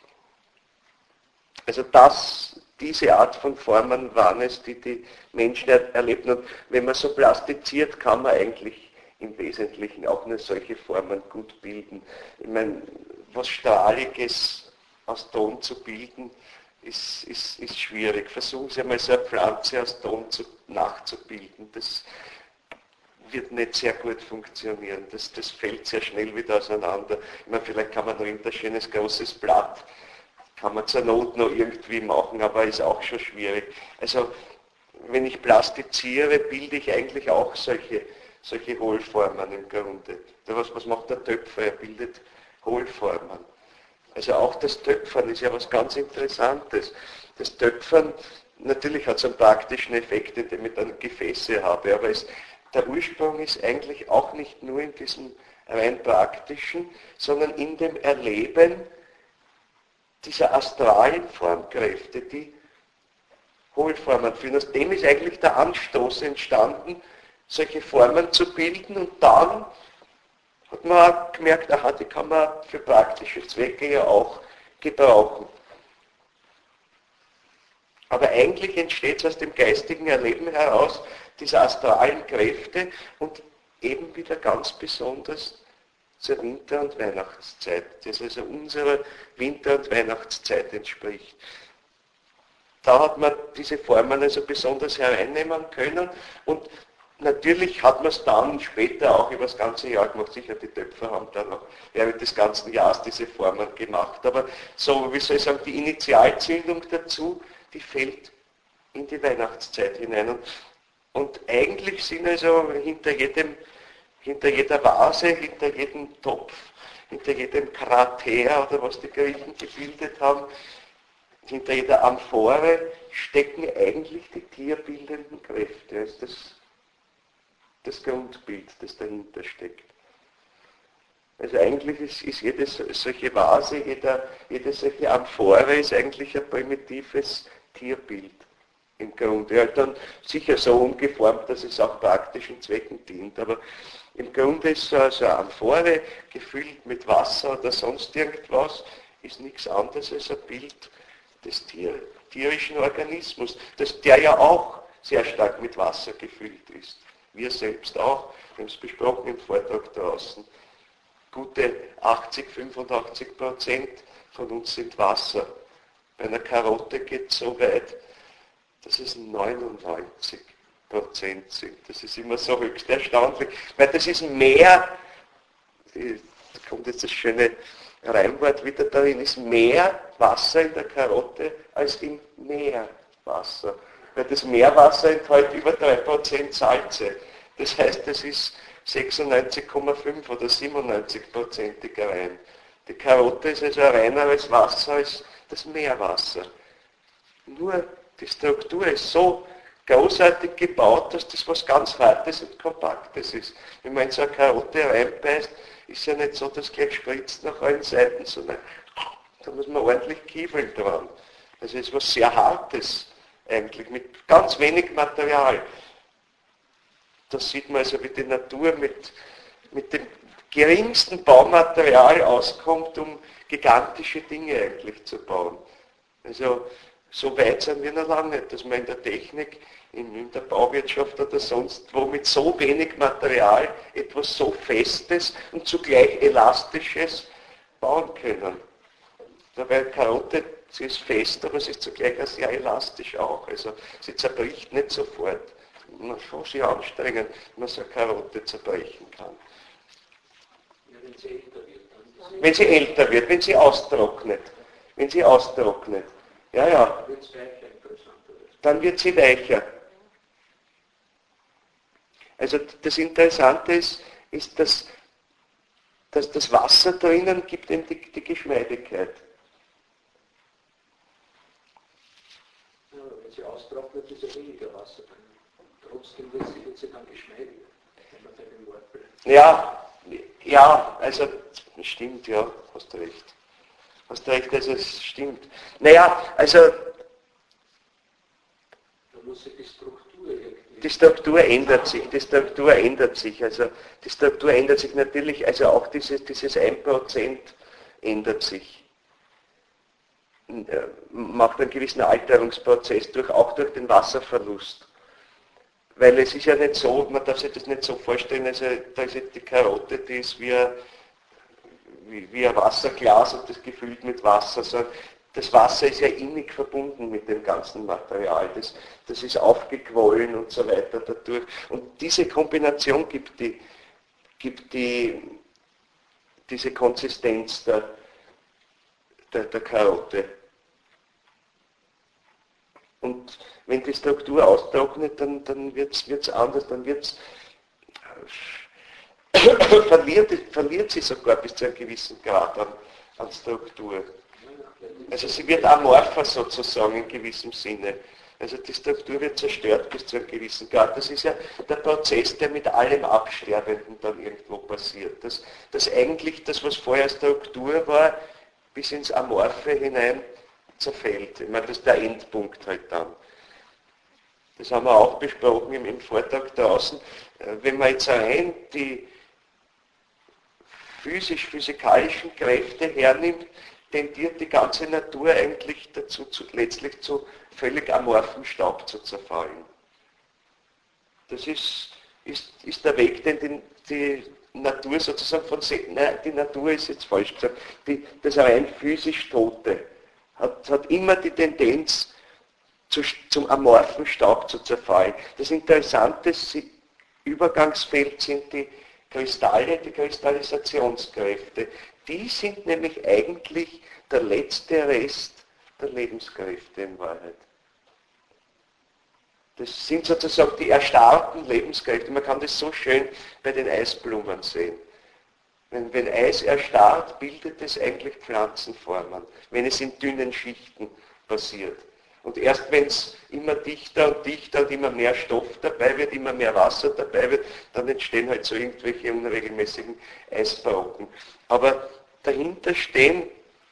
Speaker 1: Also diese Art von Formen waren es, die die Menschen erlebten. Und wenn man so plastiziert, kann man eigentlich im Wesentlichen auch nur solche Formen gut bilden. Ich meine, was Strahliges aus Ton zu bilden, ist schwierig. Versuchen Sie einmal so eine Pflanze aus Ton nachzubilden. Das wird nicht sehr gut funktionieren. Das fällt sehr schnell wieder auseinander. Ich meine, vielleicht kann man noch ein schönes großes Blatt, kann man zur Not noch irgendwie machen, aber ist auch schon schwierig. Also wenn ich plastiziere, bilde ich eigentlich auch solche Hohlformen im Grunde. Was macht der Töpfer? Er bildet Hohlformen. Also auch das Töpfern ist ja was ganz Interessantes. Das Töpfern, natürlich hat es einen praktischen Effekt, den ich mit einem Gefäße habe, aber der Ursprung ist eigentlich auch nicht nur in diesem rein praktischen, sondern in dem Erleben dieser astralen Formkräfte, die Hohlformen führen. Aus dem ist eigentlich der Anstoß entstanden, solche Formen zu bilden, und dann hat man auch gemerkt, aha, die kann man für praktische Zwecke ja auch gebrauchen. Aber eigentlich entsteht es aus dem geistigen Erleben heraus dieser astralen Kräfte und eben wieder ganz besonders zur Winter- und Weihnachtszeit, das also unserer Winter- und Weihnachtszeit entspricht. Da hat man diese Formen also besonders hereinnehmen können, und natürlich hat man es dann später auch über das ganze Jahr gemacht. Sicher, die Töpfer haben dann auch während des ganzen Jahres diese Formen gemacht. Aber so, wie soll ich sagen, die Initialzündung dazu, die fällt in die Weihnachtszeit hinein. Und eigentlich sind also hinter jeder Vase, hinter jedem Topf, hinter jedem Krater oder was die Griechen gebildet haben, hinter jeder Amphore stecken eigentlich die tierbildenden Kräfte. Das ist das Grundbild, das dahinter steckt. Also eigentlich ist jede solche Vase, jede solche Amphore ist eigentlich ein primitives Tierbild im Grunde. Halt dann sicher so umgeformt, dass es auch praktischen Zwecken dient, aber im Grunde ist so eine Amphore gefüllt mit Wasser oder sonst irgendwas, ist nichts anderes als ein Bild des tierischen Organismus, der ja auch sehr stark mit Wasser gefüllt ist. Wir selbst auch, wir haben es besprochen im Vortrag draußen. Gute 85% von uns sind Wasser. Bei einer Karotte geht es so weit, dass es 99% sind. Das ist immer so höchst erstaunlich, weil das ist mehr, da kommt jetzt das schöne Reimwort wieder darin, ist mehr Wasser in der Karotte als im Meerwasser. Weil das Meerwasser enthält über 3% Salze. Das heißt, es ist 96,5 oder 97%iger rein. Die Karotte ist also ein reineres Wasser als das Meerwasser. Nur die Struktur ist so großartig gebaut, dass das was ganz Hartes und Kompaktes ist. Wenn man in so eine Karotte reinbeißt, ist ja nicht so, dass gleich spritzt nach allen Seiten, sondern da muss man ordentlich kiefeln dran. Also es ist was sehr Hartes eigentlich, mit ganz wenig Material. Das sieht man also, wie die Natur mit dem geringsten Baumaterial auskommt, um gigantische Dinge eigentlich zu bauen. Also so weit sind wir noch lange nicht, dass man in der Technik, in der Bauwirtschaft oder sonst wo mit so wenig Material etwas so Festes und zugleich Elastisches bauen können. Weil Karotte, sie ist fest, aber sie ist zugleich auch sehr elastisch auch. Also sie zerbricht nicht sofort. Man muss schon sich anstrengen, wenn man so eine Karotte zerbrechen kann.
Speaker 2: Ja, wenn sie älter wird.
Speaker 1: Wenn sie älter wird, wenn sie austrocknet. Wenn sie austrocknet. Ja, ja. Dann wird sie weicher. Also das Interessante ist dass das Wasser drinnen gibt ihm die Geschmeidigkeit.
Speaker 2: Ja, wenn sie austrocknet, ist ja weniger Wasser drin. Trotzdem wird sie dann geschmeidiger, wenn man bei dem Wort bleibt.
Speaker 1: Ja, also stimmt, ja, hast recht. Hast recht, also es stimmt. Naja, also
Speaker 2: da muss sich die Struktur irgendwie
Speaker 1: Die Struktur ändert sich, Also die Struktur ändert sich natürlich, also auch dieses 1% ändert sich. Macht einen gewissen Alterungsprozess durch, auch durch den Wasserverlust. Weil es ist ja nicht so, man darf sich das nicht so vorstellen, also da ist jetzt die Karotte, die ist wie ein Wasserglas und das gefüllt mit Wasser. Also das Wasser ist ja innig verbunden mit dem ganzen Material. Das ist aufgequollen und so weiter dadurch. Und diese Kombination gibt diese Konsistenz der Karotte. Und wenn die Struktur austrocknet, dann wird es anders, verliert sie sogar bis zu einem gewissen Grad an Struktur. Also sie wird amorpher sozusagen in gewissem Sinne. Also die Struktur wird zerstört bis zu einem gewissen Grad. Das ist ja der Prozess, der mit allem Absterbenden dann irgendwo passiert. Dass eigentlich das, was vorher Struktur war, bis ins Amorphe hinein zerfällt. Ich meine, das ist der Endpunkt halt dann. Das haben wir auch besprochen im Vortrag draußen. Wenn man jetzt rein die physikalischen Kräfte hernimmt, tendiert die ganze Natur eigentlich dazu, letztlich zu völlig amorphem Staub zu zerfallen. Das ist der Weg, den die Natur sozusagen die Natur ist jetzt falsch gesagt, das rein physisch Tote hat immer die Tendenz, zum amorphen Staub zu zerfallen. Das interessante Übergangsfeld sind die Kristalle, die Kristallisationskräfte. Die sind nämlich eigentlich der letzte Rest der Lebenskräfte in Wahrheit. Das sind sozusagen die erstarrten Lebenskräfte. Man kann das so schön bei den Eisblumen sehen. Wenn Eis erstarrt, bildet es eigentlich Pflanzenformen, wenn es in dünnen Schichten passiert. Und erst wenn es immer dichter und dichter und immer mehr Stoff dabei wird, immer mehr Wasser dabei wird, dann entstehen halt so irgendwelche unregelmäßigen Eisbrocken. Aber dahinter stehen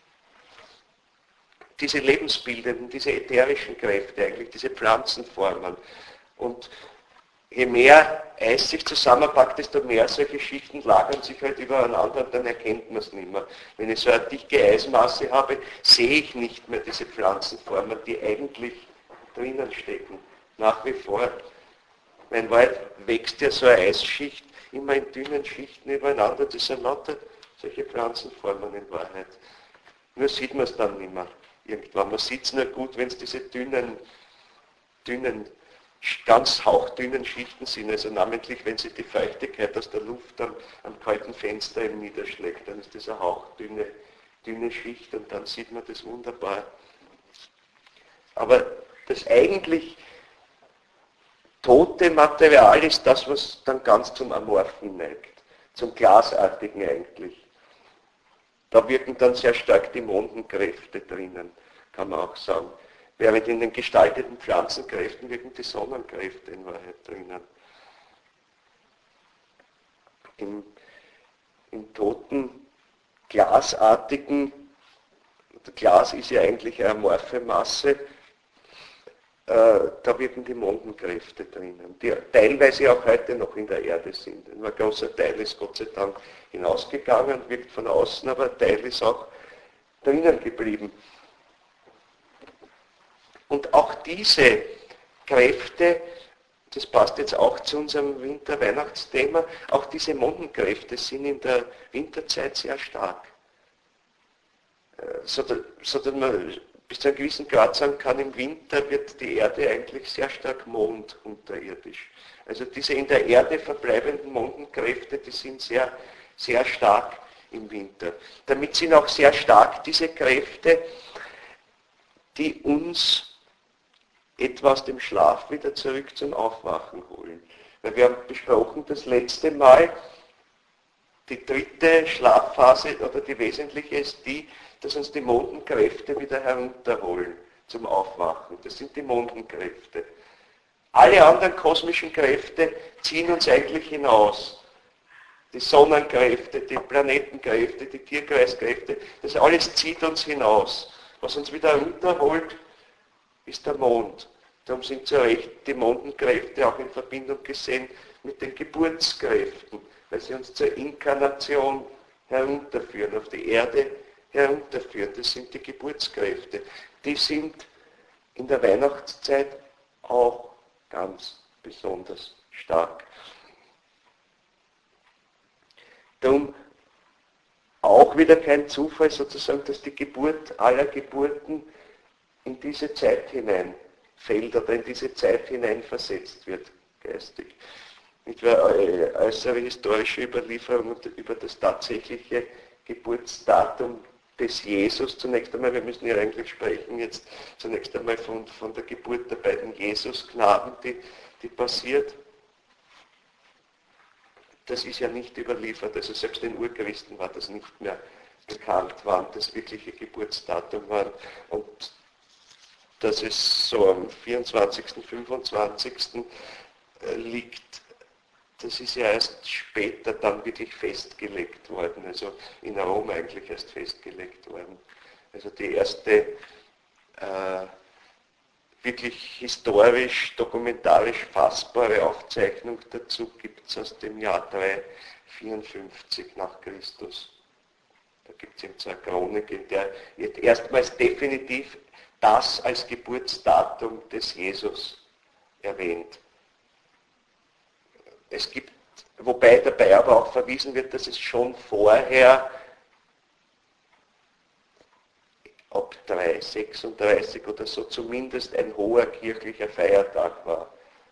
Speaker 1: diese lebensbildenden, diese ätherischen Kräfte eigentlich, diese Pflanzenformen. Und je mehr Eis sich zusammenpackt, desto mehr solche Schichten lagern sich halt übereinander und dann erkennt man es nicht mehr. Wenn ich so eine dicke Eismasse habe, sehe ich nicht mehr diese Pflanzenformen, die eigentlich drinnen stecken. Nach wie vor. In Wahrheit wächst ja so eine Eisschicht immer in dünnen Schichten übereinander, das sind lauter solche Pflanzenformen in Wahrheit. Nur sieht man es dann nicht mehr irgendwann. Man sieht es nur gut, wenn es diese dünnen, ganz hauchdünnen Schichten sind, also namentlich, wenn sich die Feuchtigkeit aus der Luft am kalten Fenster eben niederschlägt, dann ist das eine hauchdünne Schicht und dann sieht man das wunderbar. Aber das eigentlich tote Material ist das, was dann ganz zum Amorphen neigt, zum Glasartigen eigentlich. Da wirken dann sehr stark die Mondenkräfte drinnen, kann man auch sagen. Während in den gestalteten Pflanzenkräften wirken die Sonnenkräfte in Wahrheit drinnen. Im toten, glasartigen, Glas ist ja eigentlich eine amorphe Masse, da wirken die Mondenkräfte drinnen, die teilweise auch heute noch in der Erde sind. Ein großer Teil ist Gott sei Dank hinausgegangen, wirkt von außen, aber ein Teil ist auch drinnen geblieben. Und auch diese Kräfte, das passt jetzt auch zu unserem Winter-Weihnachtsthema, auch diese Mondenkräfte sind in der Winterzeit sehr stark. So dass man bis zu einem gewissen Grad sagen kann, im Winter wird die Erde eigentlich sehr stark mondunterirdisch. Also diese in der Erde verbleibenden Mondenkräfte, die sind sehr, sehr stark im Winter. Damit sind auch sehr stark diese Kräfte, die uns etwa aus dem Schlaf wieder zurück zum Aufwachen holen. Weil wir haben besprochen das letzte Mal, die dritte Schlafphase oder die wesentliche ist die, dass uns die Mondenkräfte wieder herunterholen zum Aufwachen. Das sind die Mondenkräfte. Alle anderen kosmischen Kräfte ziehen uns eigentlich hinaus. Die Sonnenkräfte, die Planetenkräfte, die Tierkreiskräfte, das alles zieht uns hinaus. Was uns wieder herunterholt, ist der Mond. Darum sind zu Recht die Mondenkräfte auch in Verbindung gesehen mit den Geburtskräften, weil sie uns zur Inkarnation herunterführen, auf die Erde herunterführen. Das sind die Geburtskräfte. Die sind in der Weihnachtszeit auch ganz besonders stark. Darum auch wieder kein Zufall sozusagen, dass die Geburt aller Geburten in diese Zeit hineinfällt oder in diese Zeit hineinversetzt wird, geistig. Äußere historische Überlieferung über das tatsächliche Geburtsdatum des Jesus, zunächst einmal, wir müssen ja eigentlich sprechen jetzt zunächst einmal von der Geburt der beiden Jesusknaben, die passiert. Das ist ja nicht überliefert, also selbst den Urchristen war das nicht mehr bekannt, wann das wirkliche Geburtsdatum war. Und dass es so am 24., 25. liegt, das ist ja erst später dann wirklich festgelegt worden, also in Rom eigentlich erst festgelegt worden. Also die erste wirklich historisch, dokumentarisch fassbare Aufzeichnung dazu gibt es aus dem Jahr 354 nach Christus. Da gibt es eben so eine Chronik, in der wird erstmals definitiv das als Geburtsdatum des Jesus erwähnt. Es gibt, wobei dabei aber auch verwiesen wird, dass es schon vorher ab 336 oder so zumindest ein hoher kirchlicher Feiertag war.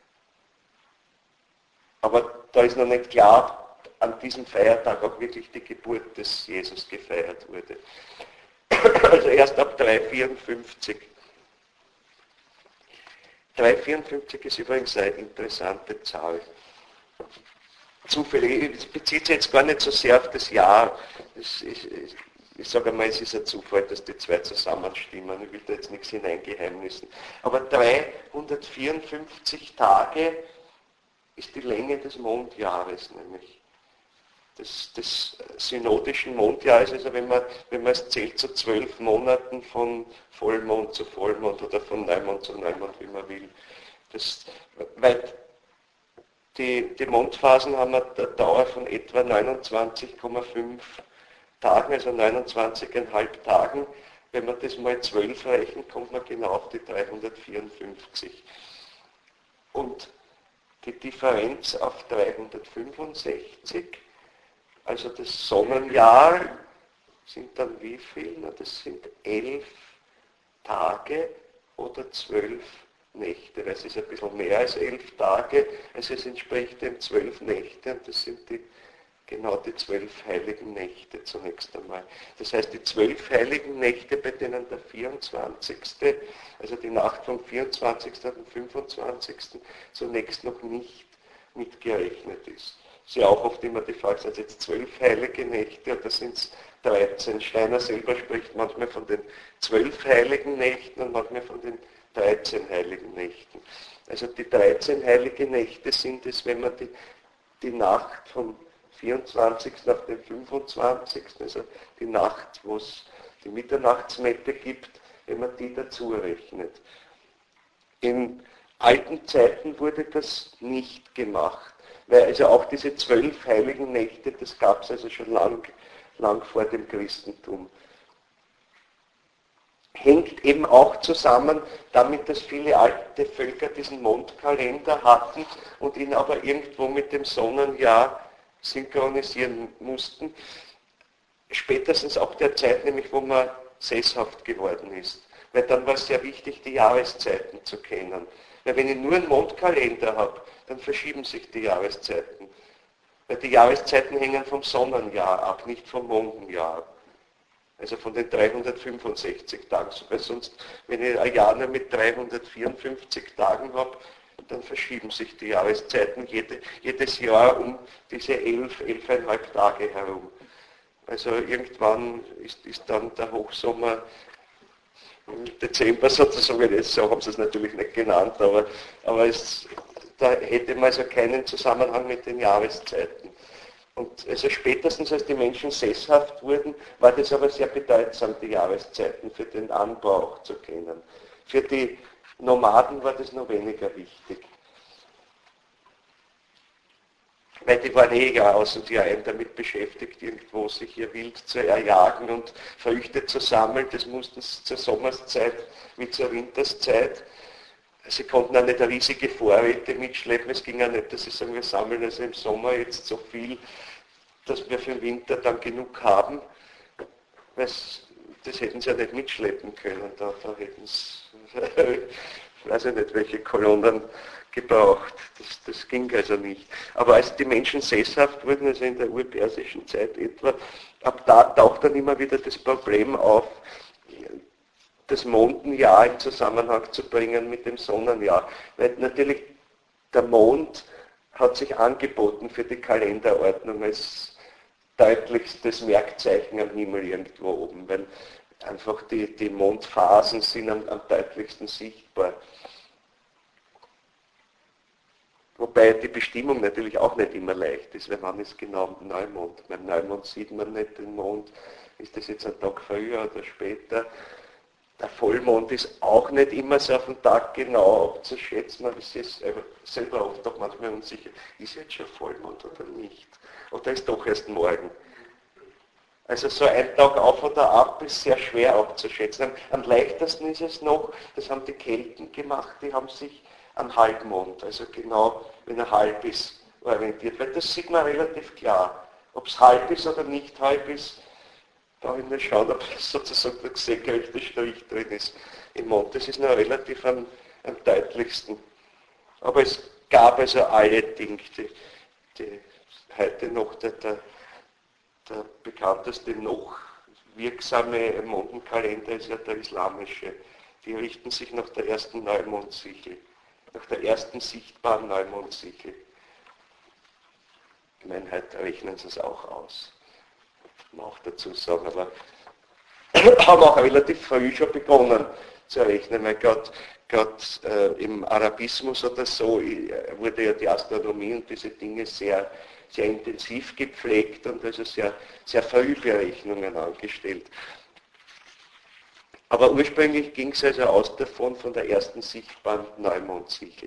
Speaker 1: Aber da ist noch nicht klar, an diesem Feiertag auch wirklich die Geburt des Jesus gefeiert wurde. Also erst ab 354. 354 ist übrigens eine interessante Zahl. Zufällig, es bezieht sich jetzt gar nicht so sehr auf das Jahr. Ich sage einmal, es ist ein Zufall, dass die zwei zusammenstimmen. Ich will da jetzt nichts hineingeheimnissen. Aber 354 Tage ist die Länge des Mondjahres, nämlich des synodischen Mondjahres. Also wenn man es zählt zu 12 Monaten von Vollmond zu Vollmond oder von Neumond zu Neumond, wie man will. Weil die Mondphasen haben eine Dauer von etwa 29,5 Tagen, also 29,5 Tagen. Wenn man das mal 12 rechnet, kommt man genau auf die 354. Und die Differenz auf 365, also das Sonnenjahr, sind dann wie viel? Na, das sind 11 Tage oder 12 Nächte. Das ist ein bisschen mehr als 11 Tage, also es entspricht dem 12 Nächte und das sind genau die 12 heiligen Nächte zunächst einmal. Das heißt, die 12 heiligen Nächte, bei denen der 24., also die Nacht vom 24. auf den 25. zunächst noch nicht mitgerechnet ist. Es ist ja auch oft immer die Frage, sind es jetzt 12 heilige Nächte oder sind es 13? Steiner selber spricht manchmal von den 12 heiligen Nächten und manchmal von den 13 heiligen Nächten. Also die 13 heiligen Nächte sind es, wenn man die Nacht vom 24. auf den 25., also die Nacht, wo es die Mitternachtsmette gibt, wenn man die dazu rechnet. In alten Zeiten wurde das nicht gemacht, weil also auch diese 12 heiligen Nächte, das gab es also schon lang vor dem Christentum. Hängt eben auch zusammen damit, dass viele alte Völker diesen Mondkalender hatten und ihn aber irgendwo mit dem Sonnenjahr synchronisieren mussten. Spätestens ab der Zeit, nämlich wo man sesshaft geworden ist. Weil dann war es sehr wichtig, die Jahreszeiten zu kennen. Weil wenn ich nur einen Mondkalender habe, dann verschieben sich die Jahreszeiten. Weil die Jahreszeiten hängen vom Sonnenjahr ab, nicht vom Mondenjahr. Also von den 365 Tagen. Weil sonst, wenn ich ein Jahr nur mit 354 Tagen habe, dann verschieben sich die Jahreszeiten jedes Jahr um diese 11,5 Tage herum. Also irgendwann ist dann der Hochsommer im Dezember sozusagen, so haben sie es natürlich nicht genannt, aber da hätte man also keinen Zusammenhang mit den Jahreszeiten. Und also spätestens als die Menschen sesshaft wurden, war das aber sehr bedeutsam, die Jahreszeiten für den Anbau auch zu kennen. Für die Nomaden war das noch weniger wichtig. Weil die waren ja aus und ein damit beschäftigt, irgendwo sich ihr Wild zu erjagen und Früchte zu sammeln. Das mussten sie zur Sommerszeit wie zur Winterszeit. Sie konnten auch nicht riesige Vorräte mitschleppen. Es ging ja nicht, dass sie sagen, wir sammeln also im Sommer jetzt so viel, dass wir für den Winter dann genug haben. Das hätten sie ja nicht mitschleppen können. Da hätten sie, ich weiß ja nicht, welche Kolonnen gebraucht. Das ging also nicht. Aber als die Menschen sesshaft wurden, also in der urpersischen Zeit etwa, ab da taucht dann immer wieder das Problem auf, das Mondenjahr in Zusammenhang zu bringen mit dem Sonnenjahr. Weil natürlich der Mond hat sich angeboten für die Kalenderordnung als deutlichstes Merkzeichen am Himmel irgendwo oben, weil einfach die Mondphasen sind am deutlichsten sichtbar. Wobei die Bestimmung natürlich auch nicht immer leicht ist, weil man ist genau am Neumond. Beim Neumond sieht man nicht den Mond, ist das jetzt ein Tag früher oder später. Der Vollmond ist auch nicht immer so auf den Tag genau abzuschätzen, aber es ist selber oft auch manchmal unsicher, ist jetzt schon Vollmond oder nicht? Oder ist doch erst morgen? Also so ein Tag auf oder ab ist sehr schwer abzuschätzen. Am leichtesten ist es noch, das haben die Kelten gemacht, die haben sich an Halbmond, also genau wenn er halb ist, orientiert. Weil das sieht man relativ klar. Ob es halb ist oder nicht halb ist, da ich nur schauen, ob sozusagen der gesägerechte Strich drin ist im Mond. Das ist noch relativ am deutlichsten. Aber es gab also alle Dinge, die heute noch der bekannteste noch wirksame Mondenkalender ist ja der islamische. Die richten sich nach der ersten Neumondsichel, nach der ersten sichtbaren Neumondsichel. Ich meine, heute rechnen sie es auch aus. Kann man auch dazu sagen, aber haben auch relativ früh schon begonnen zu rechnen, weil gerade im Arabismus oder so wurde ja die Astronomie und diese Dinge sehr, sehr intensiv gepflegt und also sehr, sehr früh Berechnungen angestellt. Aber ursprünglich ging es also aus davon von der ersten sichtbaren Neumondsichel.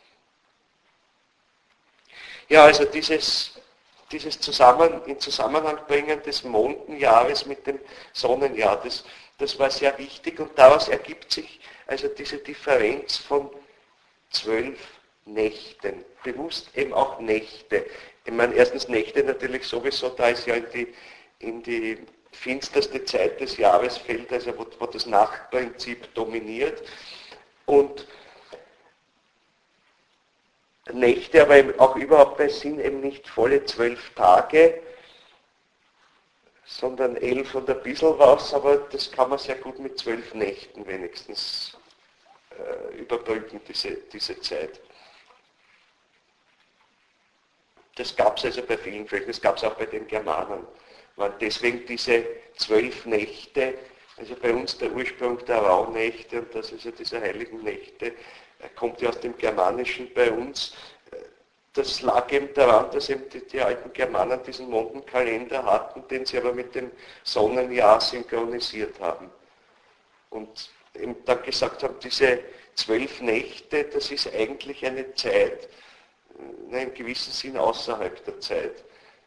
Speaker 1: Ja, also dieses in Zusammenhang bringen des Mondenjahres mit dem Sonnenjahr, das war sehr wichtig und daraus ergibt sich also diese Differenz von 12 Nächten, bewusst eben auch Nächte. Ich meine, erstens Nächte natürlich sowieso, da ist ja in die finsterste Zeit des Jahres fällt, also wo das Nachtprinzip dominiert und Nächte, aber eben auch überhaupt sind eben nicht volle 12 Tage, sondern 11 und ein bisschen was, aber das kann man sehr gut mit 12 Nächten wenigstens überbrücken, diese Zeit. Das gab es also bei vielen Völkern, das gab es auch bei den Germanen. Waren deswegen diese 12 Nächte, also bei uns der Ursprung der Rauhnächte und das ist ja diese heiligen Nächte, kommt ja aus dem Germanischen bei uns. Das lag eben daran, dass eben die alten Germanen diesen Mondenkalender hatten, den sie aber mit dem Sonnenjahr synchronisiert haben. Und eben dann gesagt haben, diese 12 Nächte, das ist eigentlich eine Zeit, in einem gewissen Sinn außerhalb der Zeit.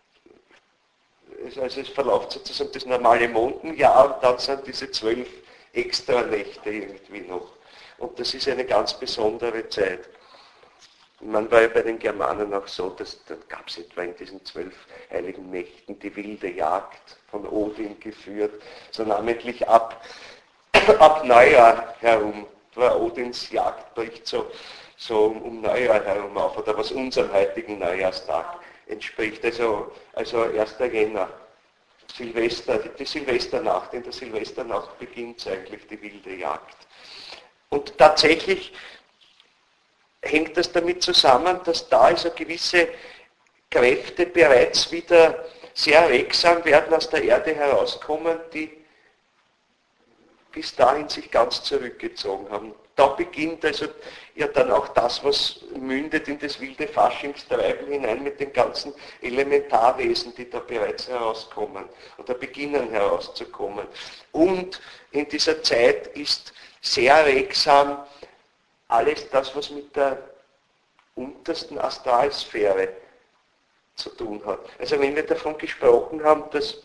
Speaker 1: Also es verläuft sozusagen das normale Mondenjahr und dann sind diese 12 extra Nächte irgendwie noch. Und das ist eine ganz besondere Zeit. Man war ja bei den Germanen auch so, dass da gab es etwa in diesen 12 heiligen Nächten die wilde Jagd von Odin geführt, so namentlich ab Neujahr herum. War Odins Jagd bricht so um Neujahr herum auf, oder was unserem heutigen Neujahrstag entspricht, also 1. Jänner, Silvester, die Silvesternacht. In der Silvesternacht beginnt eigentlich die wilde Jagd. Und tatsächlich hängt das damit zusammen, dass da also gewisse Kräfte bereits wieder sehr wirksam werden, aus der Erde herauskommen, die bis dahin sich ganz zurückgezogen haben. Da beginnt also ja dann auch das, was mündet in das wilde Faschingstreiben hinein mit den ganzen Elementarwesen, die da bereits herauskommen oder beginnen herauszukommen. Und in dieser Zeit ist sehr regsam alles das, was mit der untersten Astralsphäre zu tun hat. Also wenn wir davon gesprochen haben, dass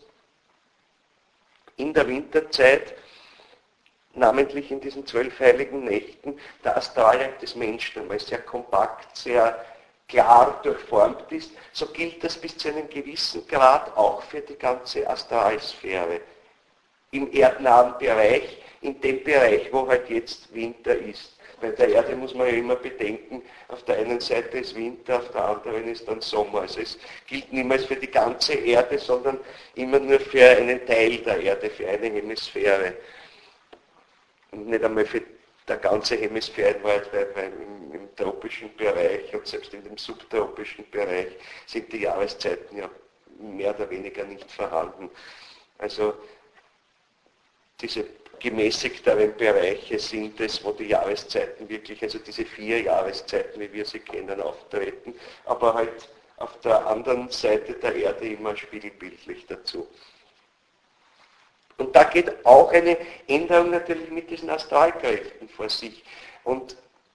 Speaker 1: in der Winterzeit, namentlich in diesen 12 heiligen Nächten, der Astralleib des Menschen einmal sehr kompakt, sehr klar durchformt ist, so gilt das bis zu einem gewissen Grad auch für die ganze Astralsphäre. Im erdnahen Bereich, in dem Bereich, wo halt jetzt Winter ist. Bei der Erde muss man ja immer bedenken, auf der einen Seite ist Winter, auf der anderen ist dann Sommer. Also es gilt niemals für die ganze Erde, sondern immer nur für einen Teil der Erde, für eine Hemisphäre. Und nicht einmal für der ganze Hemisphäre, weil im tropischen Bereich und selbst in dem subtropischen Bereich sind die Jahreszeiten ja mehr oder weniger nicht vorhanden. Also diese gemäßigteren Bereiche sind es, wo die Jahreszeiten wirklich, also diese 4 Jahreszeiten, wie wir sie kennen, auftreten, aber halt auf der anderen Seite der Erde immer spiegelbildlich dazu. Und da geht auch eine Änderung natürlich mit diesen Astralkräften vor sich. Und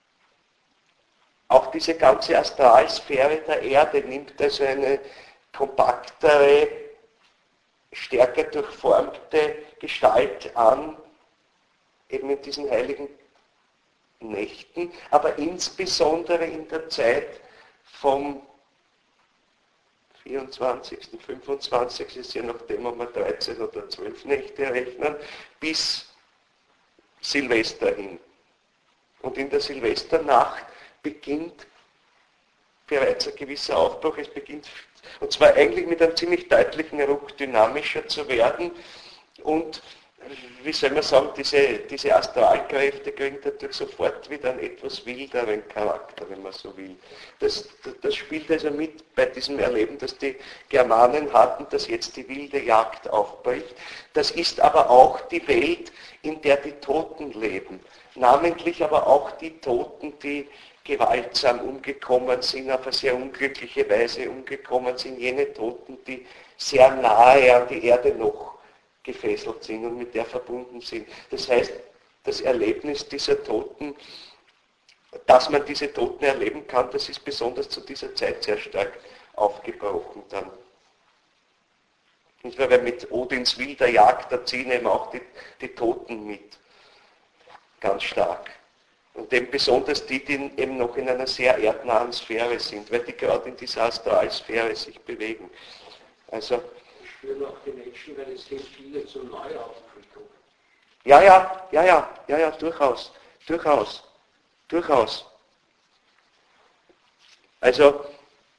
Speaker 1: auch diese ganze Astralsphäre der Erde nimmt also eine kompaktere, stärker durchformte Gestalt an, eben in diesen heiligen Nächten, aber insbesondere in der Zeit vom 24., 25. ist je nachdem, ob wir 13 oder 12 Nächte rechnen, bis Silvester hin. Und in der Silvesternacht beginnt bereits ein gewisser Aufbruch. Es beginnt, und zwar eigentlich mit einem ziemlich deutlichen Ruck dynamischer zu werden. Und wie soll man sagen, diese Astralkräfte kriegen dadurch sofort wieder einen etwas wilderen Charakter, wenn man so will. Das spielt also mit bei diesem Erleben, das die Germanen hatten, dass jetzt die wilde Jagd aufbricht. Das ist aber auch die Welt, in der die Toten leben. Namentlich aber auch die Toten, die gewaltsam umgekommen sind, auf eine sehr unglückliche Weise umgekommen sind, jene Toten, die sehr nahe an die Erde noch gefesselt sind und mit der verbunden sind. Das heißt, das Erlebnis dieser Toten, dass man diese Toten erleben kann, das ist besonders zu dieser Zeit sehr stark aufgebrochen dann. Nicht wahr? Weil mit Odins wilder Jagd, da ziehen eben auch die Toten mit. Ganz stark. Und eben besonders die eben noch in einer sehr erdnahen Sphäre sind, weil die gerade in dieser Astralsphäre sich bewegen. Also,
Speaker 2: spüren auch die Menschen, weil es gibt viele zu Neuaufrichtung.
Speaker 1: Ja, durchaus. Also,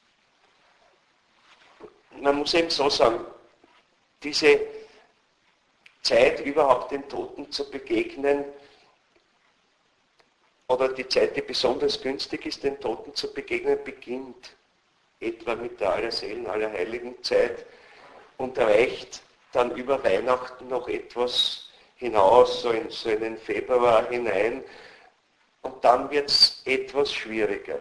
Speaker 1: man muss eben so sagen, diese Zeit überhaupt den Toten zu begegnen, oder die Zeit, die besonders günstig ist, den Toten zu begegnen, beginnt etwa mit der Allerseelen, Allerheiligen Zeit und reicht dann über Weihnachten noch etwas hinaus, so in den Februar hinein, und dann wird es etwas schwieriger.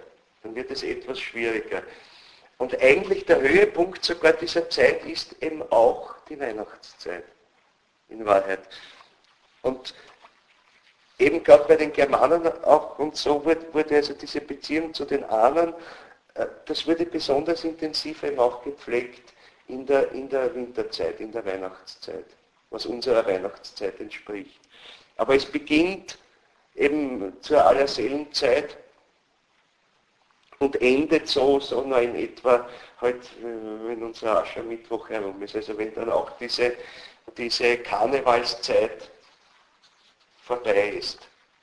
Speaker 1: Und eigentlich der Höhepunkt sogar dieser Zeit ist eben auch die Weihnachtszeit, in Wahrheit. Und eben gerade bei den Germanen auch und so wurde also diese Beziehung zu den Ahnen, das wurde besonders intensiv eben auch gepflegt in der Winterzeit, in der Weihnachtszeit, was unserer Weihnachtszeit entspricht. Aber es beginnt eben zur Allerseelenzeit und endet so noch in etwa, halt, wenn unser Aschermittwoch herum ist. Also wenn dann auch diese Karnevalszeit vorbei ist.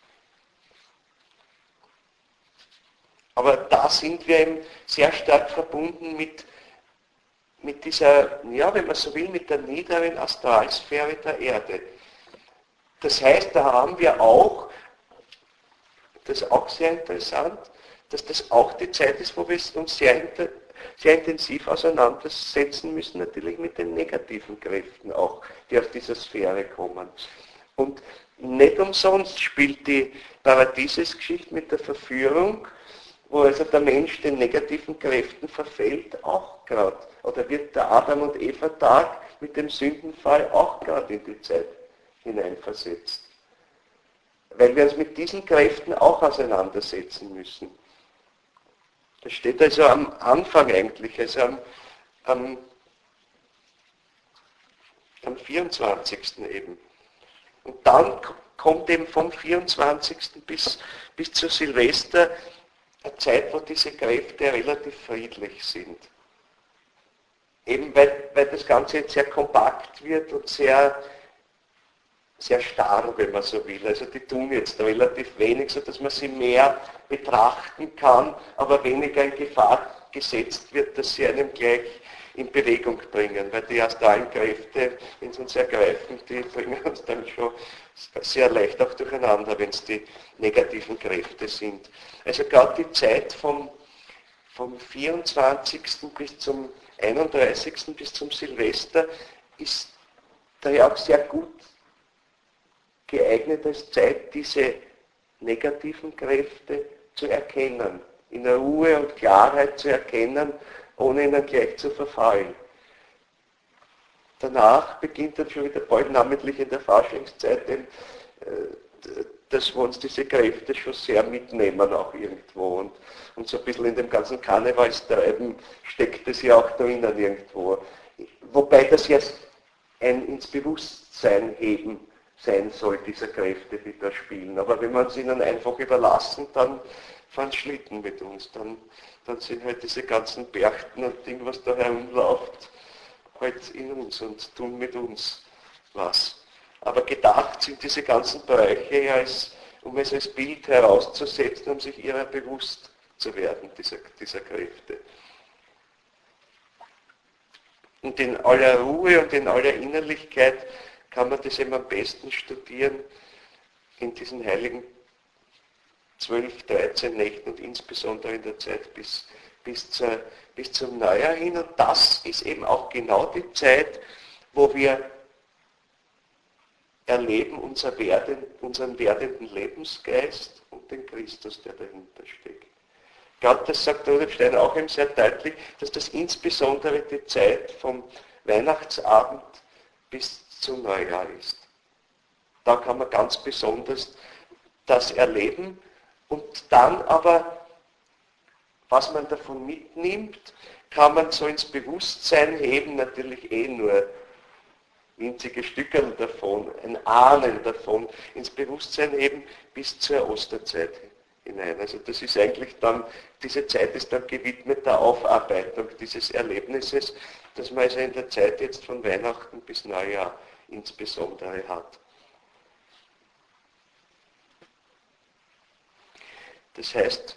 Speaker 1: Aber da sind wir eben sehr stark verbunden mit dieser, ja, wenn man so will, mit der niederen Astralsphäre der Erde. Das heißt, da haben wir auch, das ist auch sehr interessant, dass das auch die Zeit ist, wo wir uns sehr intensiv auseinandersetzen müssen, natürlich mit den negativen Kräften auch, die aus dieser Sphäre kommen. Und nicht umsonst spielt die Paradiesesgeschichte mit der Verführung, wo also der Mensch den negativen Kräften verfällt, auch gerade. Oder wird der Adam- und Eva-Tag mit dem Sündenfall auch gerade in die Zeit hineinversetzt. weil wir uns mit diesen Kräften auch auseinandersetzen müssen. Das steht also am Anfang eigentlich, also am 24. eben. Und dann kommt eben vom 24. bis zu Silvester eine Zeit, wo diese Kräfte relativ friedlich sind. Eben weil das Ganze jetzt sehr kompakt wird und sehr starr, wenn man so will. Also die tun jetzt relativ wenig, sodass man sie mehr betrachten kann, aber weniger in Gefahr gesetzt wird, dass sie einem gleich in Bewegung bringen, weil die astralen Kräfte, wenn sie uns ergreifen, die bringen uns dann schon sehr leicht auch durcheinander, wenn es die negativen Kräfte sind. Also gerade die Zeit vom 24. bis zum 31. bis zum Silvester ist daher auch sehr gut geeignet als Zeit, diese negativen Kräfte zu erkennen, in Ruhe und Klarheit zu erkennen, ohne ihnen gleich zu verfallen. Danach beginnt dann schon wieder bald, namentlich in der Faschingszeit, dass wir uns diese Kräfte schon sehr mitnehmen auch irgendwo. Und so ein bisschen in dem ganzen Karnevalstreiben steckt es ja auch drinnen irgendwo. Wobei das jetzt ein ins Bewusstsein heben sein soll, dieser Kräfte, die da spielen. Aber wenn wir es ihnen einfach überlassen, dann fahren sie Schlitten mit uns. Dann sind halt diese ganzen Berchten und Dinge, was da herumläuft, halt in uns und tun mit uns was. Aber gedacht sind diese ganzen Bereiche ja, um es als Bild herauszusetzen, um sich ihrer bewusst zu werden, dieser Kräfte. Und in aller Ruhe und in aller Innerlichkeit kann man das eben am besten studieren in diesen heiligen 12, 13 Nächten und insbesondere in der Zeit bis zum Neujahr hin. Und das ist eben auch genau die Zeit, wo wir erleben unseren werdenden Lebensgeist und den Christus, der dahinter steckt. Ich glaube, das sagt Rudolf Steiner auch eben sehr deutlich, dass das insbesondere die Zeit vom Weihnachtsabend bis zum Neujahr ist. Da kann man ganz besonders das erleben und dann aber, was man davon mitnimmt, kann man so ins Bewusstsein heben, natürlich nur winzige Stückchen davon, ein Ahnen davon, ins Bewusstsein heben bis zur Osterzeit hinein. Also das ist eigentlich dann, diese Zeit ist dann gewidmet der Aufarbeitung dieses Erlebnisses, das man also in der Zeit jetzt von Weihnachten bis Neujahr insbesondere hat. Das heißt,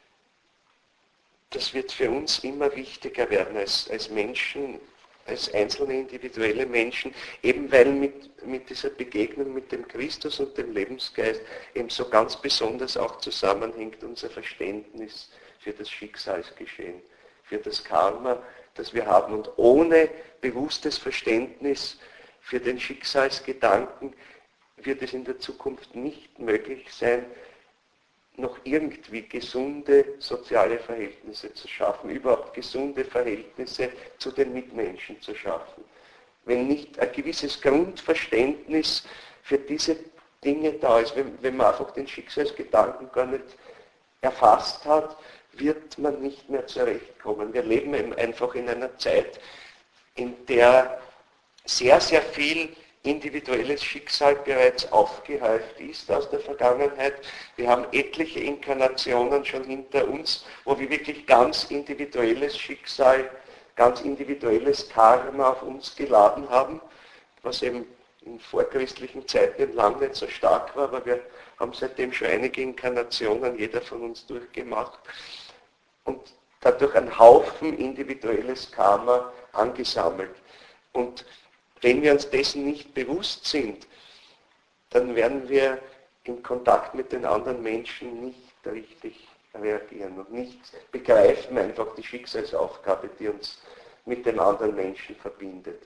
Speaker 1: das wird für uns immer wichtiger werden als Menschen, als einzelne individuelle Menschen, eben weil mit dieser Begegnung mit dem Christus und dem Lebensgeist eben so ganz besonders auch zusammenhängt unser Verständnis für das Schicksalsgeschehen, für das Karma, das wir haben. Und ohne bewusstes Verständnis für den Schicksalsgedanken wird es in der Zukunft nicht möglich sein, noch irgendwie gesunde soziale Verhältnisse zu schaffen, überhaupt gesunde Verhältnisse zu den Mitmenschen zu schaffen. Wenn nicht ein gewisses Grundverständnis für diese Dinge da ist, wenn man einfach den Schicksalsgedanken gar nicht erfasst hat, wird man nicht mehr zurechtkommen. Wir leben eben einfach in einer Zeit, in der sehr, sehr viel individuelles Schicksal bereits aufgehäuft ist aus der Vergangenheit. Wir haben etliche Inkarnationen schon hinter uns, wo wir wirklich ganz individuelles Schicksal, ganz individuelles Karma auf uns geladen haben, was eben in vorchristlichen Zeiten lang nicht so stark war, aber wir haben seitdem schon einige Inkarnationen, jeder von uns durchgemacht und dadurch einen Haufen individuelles Karma angesammelt. Und wenn wir uns dessen nicht bewusst sind, dann werden wir im Kontakt mit den anderen Menschen nicht richtig reagieren und nicht begreifen einfach die Schicksalsaufgabe, die uns mit dem anderen Menschen verbindet.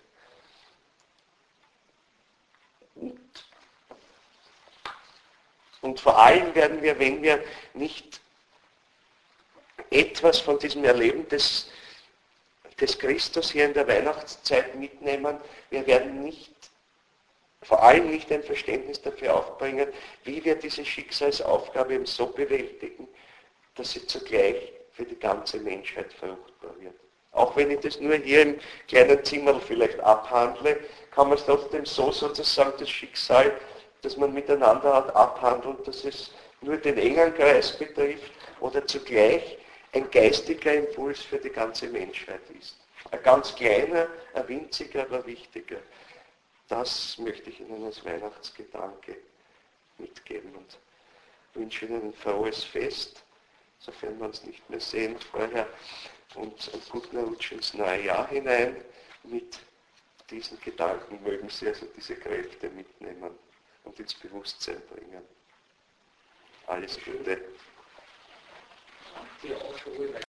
Speaker 1: Und vor allem werden wir, wenn wir nicht etwas von diesem Erleben des Christus hier in der Weihnachtszeit mitnehmen, wir werden nicht vor allem nicht ein Verständnis dafür aufbringen, wie wir diese Schicksalsaufgabe eben so bewältigen, dass sie zugleich für die ganze Menschheit fruchtbar wird. Auch wenn ich das nur hier im kleinen Zimmer vielleicht abhandle, kann man es trotzdem so sozusagen das Schicksal, das man miteinander hat, abhandeln, dass es nur den engen Kreis betrifft oder zugleich ein geistiger Impuls für die ganze Menschheit ist. Ein ganz kleiner, ein winziger, aber wichtiger. Das möchte ich Ihnen als Weihnachtsgedanke mitgeben und wünsche Ihnen ein frohes Fest, sofern wir uns nicht mehr sehen vorher, und einen guten Rutsch ins neue Jahr hinein. Mit diesen Gedanken mögen Sie also diese Kräfte mitnehmen und ins Bewusstsein bringen. Alles Gute.